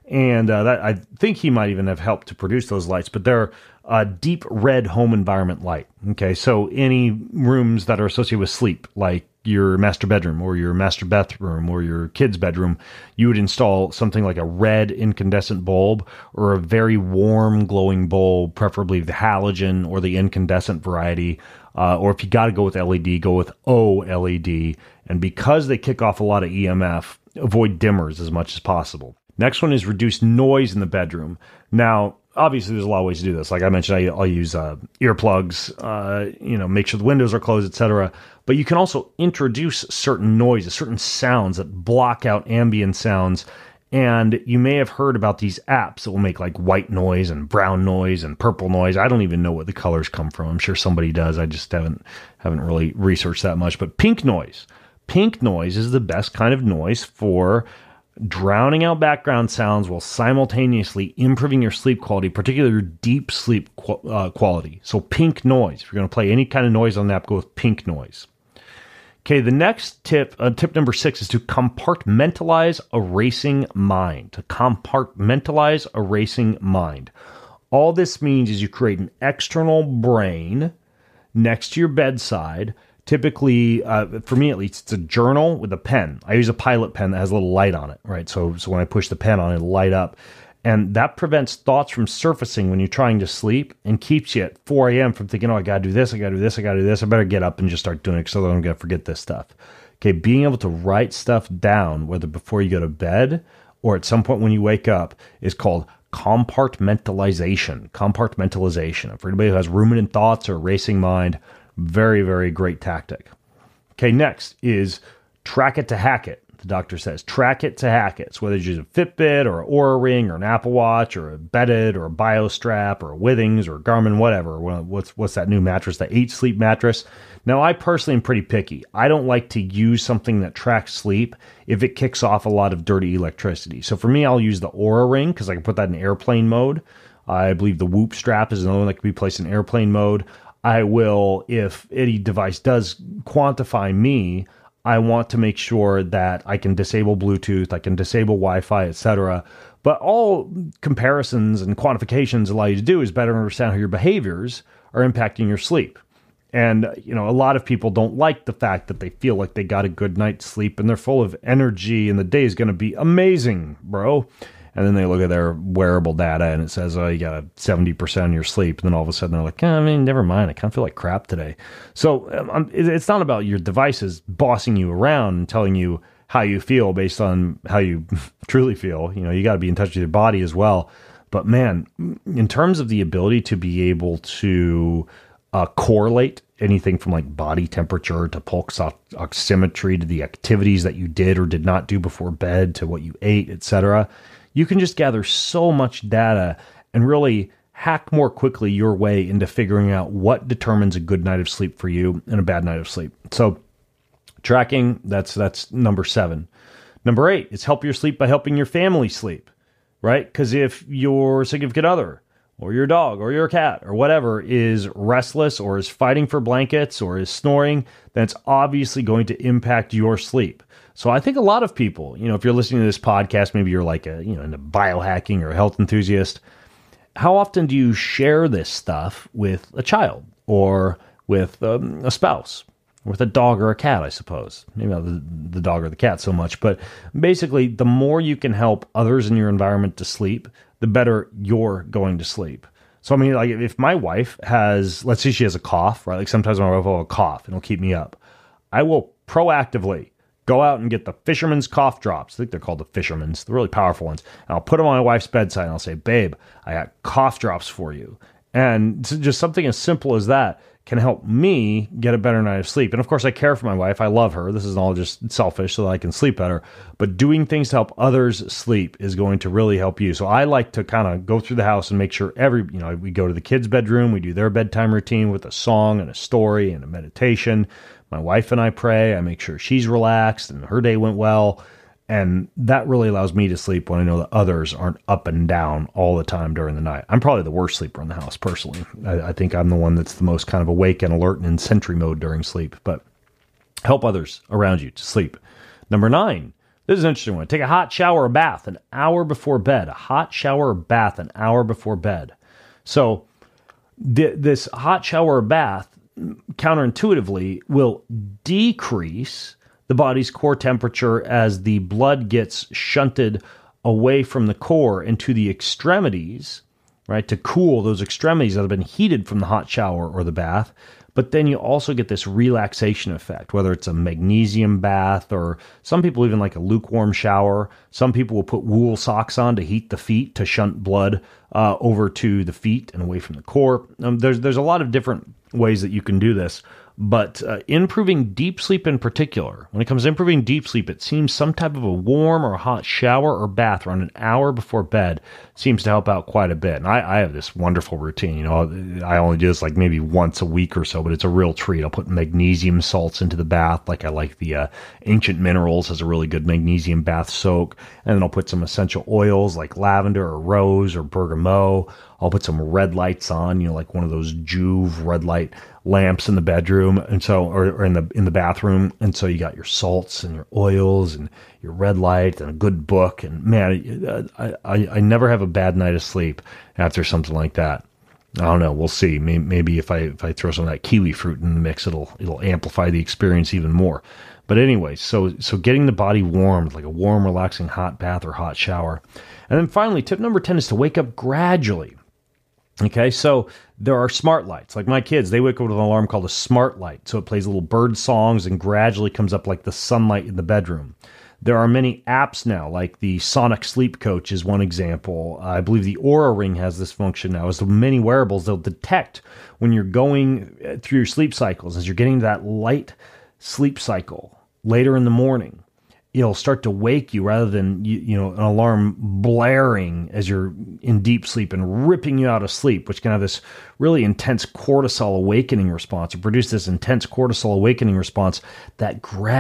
Speaker 1: And uh, that, I think he might even have helped to produce those lights, but they're a deep red home environment light. Okay, so any rooms that are associated with sleep, like your master bedroom or your master bathroom or your kid's bedroom, you would install something like a red incandescent bulb or a very warm glowing bulb, preferably the halogen or the incandescent variety. Uh, or if you got to go with L E D, go with O L E D. And because they kick off a lot of E M F, avoid dimmers as much as possible. Next one is reduce noise in the bedroom. Now, obviously, there's a lot of ways to do this. Like I mentioned, I, I'll use uh, earplugs, uh, you know, make sure the windows are closed, et cetera. But you can also introduce certain noises, certain sounds that block out ambient sounds. And you may have heard about these apps that will make like white noise and brown noise and purple noise. I don't even know what the colors come from. I'm sure somebody does. I just haven't haven't really researched that much. But pink noise. Pink noise is the best kind of noise for drowning out background sounds while simultaneously improving your sleep quality, particularly your deep sleep qu- uh, quality. So pink noise. If you're going to play any kind of noise on the app, go with pink noise. Okay, the next tip, uh, tip number six, is to compartmentalize a racing mind. To compartmentalize a racing mind. All this means is you create an external brain next to your bedside. Typically, uh, for me at least, it's a journal with a pen. I use a Pilot pen that has a little light on it, right? So, so when I push the pen on it, it'll light up. And that prevents thoughts from surfacing when you're trying to sleep and keeps you at four a.m. from thinking, oh, I got to do this, I got to do this, I got to do this. I better get up and just start doing it so that I'm going to forget this stuff. Okay, being able to write stuff down, whether before you go to bed or at some point when you wake up, is called compartmentalization. Compartmentalization. For anybody who has ruminant thoughts or racing mind, very, very great tactic. Okay, next is track it to hack it. The doctor says track it to hack it. So whether you use a Fitbit or an Oura Ring or an Apple Watch or a Bedded or a BioStrap or a Withings or a Garmin, whatever. What's what's that new mattress, the eight Sleep mattress? Now, I personally am pretty picky. I don't like to use something that tracks sleep if it kicks off a lot of dirty electricity. So for me, I'll use the Oura Ring because I can put that in airplane mode. I believe the Whoop strap is another one that can be placed in airplane mode. I will, if any device does quantify me, I want to make sure that I can disable Bluetooth, I can disable Wi-Fi, et cetera. But all comparisons and quantifications allow you to do is better understand how your behaviors are impacting your sleep. And, you know, a lot of people don't like the fact that they feel like they got a good night's sleep and they're full of energy and the day is going to be amazing, bro. And then they look at their wearable data and it says, oh, you got a seventy percent of your sleep. And then all of a sudden they're like, oh, I mean, never mind. I kind of feel like crap today. So um, it's not about your devices bossing you around and telling you how you feel based on how you truly feel. You know, you got to be in touch with your body as well. But man, in terms of the ability to be able to uh, correlate anything from like body temperature to pulse oximetry to the activities that you did or did not do before bed to what you ate, et cetera, you can just gather so much data and really hack more quickly your way into figuring out what determines a good night of sleep for you and a bad night of sleep. So tracking, that's that's number seven. Number eight is help your sleep by helping your family sleep, right? Because if your significant other or your dog or your cat or whatever is restless or is fighting for blankets or is snoring, then it's obviously going to impact your sleep. So I think a lot of people, you know, if you're listening to this podcast, maybe you're like a, you know, into biohacking or a health enthusiast. How often do you share this stuff with a child or with um, a spouse, or with a dog or a cat, I suppose? Maybe not the, the dog or the cat so much, but basically the more you can help others in your environment to sleep, the better you're going to sleep. So, I mean, like if my wife has, let's say she has a cough, right? Like sometimes my wife will have a cough and it'll keep me up. I will proactively go out and get the Fisherman's cough drops. I think they're called the Fisherman's, the really powerful ones. And I'll put them on my wife's bedside and I'll say, babe, I got cough drops for you. And just something as simple as that can help me get a better night of sleep. And of course, I care for my wife. I love her. This is all just selfish so that I can sleep better. But doing things to help others sleep is going to really help you. So I like to kind of go through the house and make sure every, you know, we go to the kids' bedroom, we do their bedtime routine with a song and a story and a meditation. My wife and I pray. I make sure she's relaxed and her day went well. And that really allows me to sleep when I know that others aren't up and down all the time during the night. I'm probably the worst sleeper in the house, personally. I, I think I'm the one that's the most kind of awake and alert and in sentry mode during sleep. But help others around you to sleep. Number nine, This is an interesting one. Take a hot shower or bath an hour before bed. A hot shower or bath an hour before bed. So th- this hot shower or bath, counterintuitively, will decrease the body's core temperature as the blood gets shunted away from the core into the extremities, right, to cool those extremities that have been heated from the hot shower or the bath. But then you also get this relaxation effect, whether it's a magnesium bath or some people even like a lukewarm shower. Some people will put wool socks on to heat the feet, to shunt blood uh, over to the feet and away from the core. Um, there's there's a lot of different ways that you can do this. But uh, improving deep sleep in particular, when it comes to improving deep sleep, it seems some type of a warm or hot shower or bath around an hour before bed seems to help out quite a bit. And I, I have this wonderful routine. You know, I only do this like maybe once a week or so, but it's a real treat. I'll put magnesium salts into the bath. Like I like the uh, Ancient Minerals has a really good magnesium bath soak. And then I'll put some essential oils like lavender or rose or bergamot. I'll put some red lights on, you know, like one of those Juve red light lamps in the bedroom, and so, or, or in the in the bathroom, and so you got your salts and your oils and your red light and a good book, and man, I I, I never have a bad night of sleep after something like that. I don't know, we'll see. Maybe, maybe if I if I throw some of that kiwi fruit in the mix, it'll it'll amplify the experience even more. But anyway, so so getting the body warmed, like a warm, relaxing hot bath or hot shower, and then finally, tip number ten is to wake up gradually. Okay, so there are smart lights. Like my kids, they wake up with an alarm called a smart light. So it plays little bird songs and gradually comes up like the sunlight in the bedroom. There are many apps now, like the Sonic Sleep Coach is one example. I believe the Oura Ring has this function now. As the many wearables, they'll detect when you're going through your sleep cycles, as you're getting that light sleep cycle later in the morning. It'll start to wake you rather than, you, you know, an alarm blaring as you're in deep sleep and ripping you out of sleep, which can have this really intense cortisol awakening response or produce this intense cortisol awakening response. That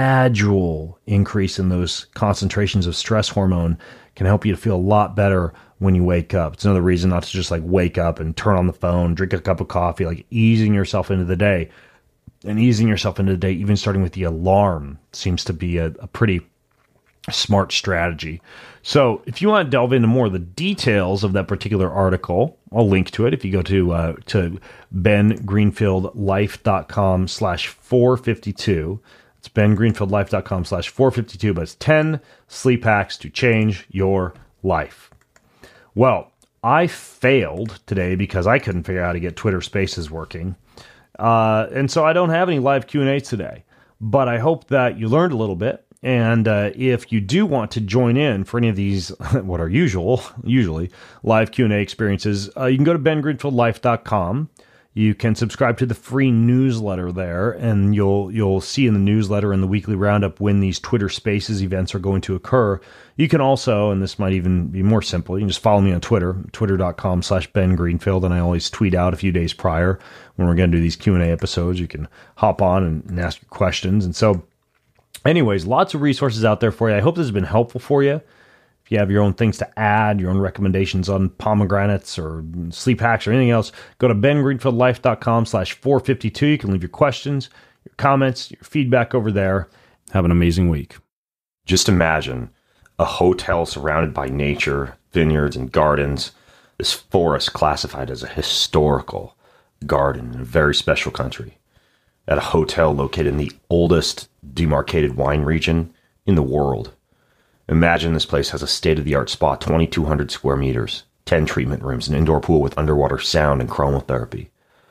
Speaker 1: gradual increase in those concentrations of stress hormone can help you to feel a lot better when you wake up. It's another reason not to just like wake up and turn on the phone, drink a cup of coffee, like easing yourself into the day. And easing yourself into the day, even starting with the alarm, seems to be a, a pretty smart strategy. So if you want to delve into more of the details of that particular article, I'll link to it. If you go to uh, to bengreenfieldlife.com slash 452, it's bengreenfieldlife.com slash 452, but it's ten sleep hacks to change your life. Well, I failed today because I couldn't figure out how to get Twitter Spaces working. Uh, and so I don't have any live Q and A's today, but I hope that you learned a little bit. And uh, if you do want to join in for any of these, what are usual, usually live Q and A experiences, uh, you can go to ben greenfield life dot com. You can subscribe to the free newsletter there, and you'll you'll see in the newsletter and the weekly roundup when these Twitter Spaces events are going to occur. You can also, and this might even be more simple, you can just follow me on Twitter, twitter.com slash Ben Greenfield, and I always tweet out a few days prior when we're going to do these Q and A episodes. You can hop on and, and ask your questions. And so anyways, lots of resources out there for you. I hope this has been helpful for you. If you have your own things to add, your own recommendations on pomegranates or sleep hacks or anything else, go to bengreenfieldlife.com slash 452. You can leave your questions, your comments, your feedback over there.
Speaker 2: Have an amazing week.
Speaker 4: Just imagine a hotel surrounded by nature, vineyards and gardens, this forest classified as a historical garden in a very special country, at a hotel located in the oldest demarcated wine region in the world. Imagine this place has a state-of-the-art spa, twenty-two hundred square meters, ten treatment rooms, an indoor pool with underwater sound and chromotherapy.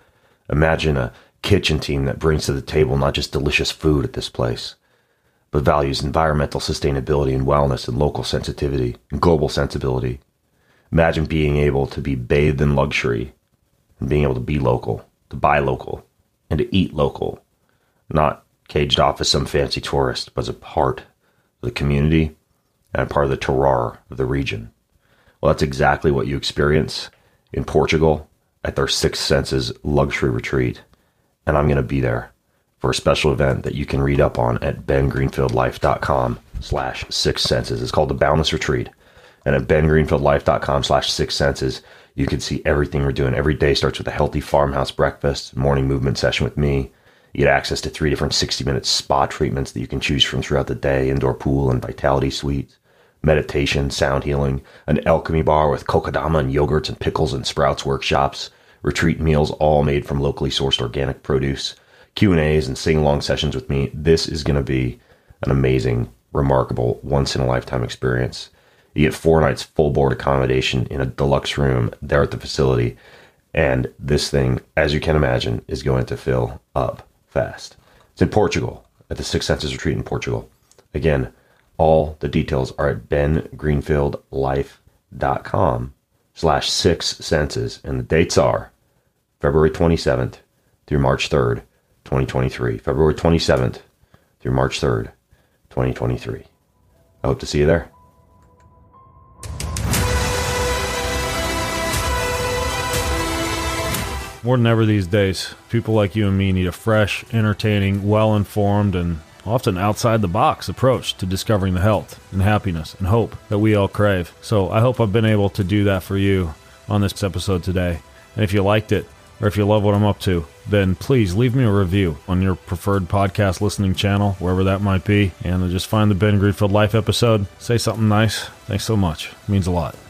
Speaker 4: Imagine a kitchen team that brings to the table not just delicious food at this place, but values environmental sustainability and wellness and local sensitivity and global sensibility. Imagine being able to be bathed in luxury and being able to be local, to buy local, and to eat local, not caged off as some fancy tourist, but as a part of the community and a part of the terroir of the region. Well, that's exactly what you experience in Portugal at their Six Senses luxury retreat. And I'm going to be there for a special event that you can read up on at bengreenfieldlife.com slash six senses. It's called the Boundless Retreat. And at bengreenfieldlife.com slash six senses, you can see everything we're doing. Every day starts with a healthy farmhouse breakfast, morning movement session with me,
Speaker 5: You get access to three different sixty-minute spa treatments that you can choose from throughout the day, indoor pool and vitality suites, meditation, sound healing, an alchemy bar with kokedama and yogurts and pickles and sprouts workshops, retreat meals all made from locally sourced organic produce, Q and A's and sing-along sessions with me. This is going to be an amazing, remarkable, once-in-a-lifetime experience. You get four nights full board accommodation in a deluxe room there at the facility. And this thing, as you can imagine, is going to fill up fast. It's in Portugal, at the Six Senses Retreat in Portugal. Again, all the details are at bengreenfieldlife.com slash six senses. And the dates are February twenty-seventh through March third, twenty twenty-three. February twenty-seventh through March third, twenty twenty-three. I hope to see you there.
Speaker 2: More than ever these days, people like you and me need a fresh, entertaining, well-informed, and often outside-the-box approach to discovering the health and happiness and hope that we all crave. So I hope I've been able to do that for you on this episode today. And if you liked it, or if you love what I'm up to, then please leave me a review on your preferred podcast listening channel, wherever that might be, and just find the Ben Greenfield Life episode. Say something nice. Thanks so much. It means a lot.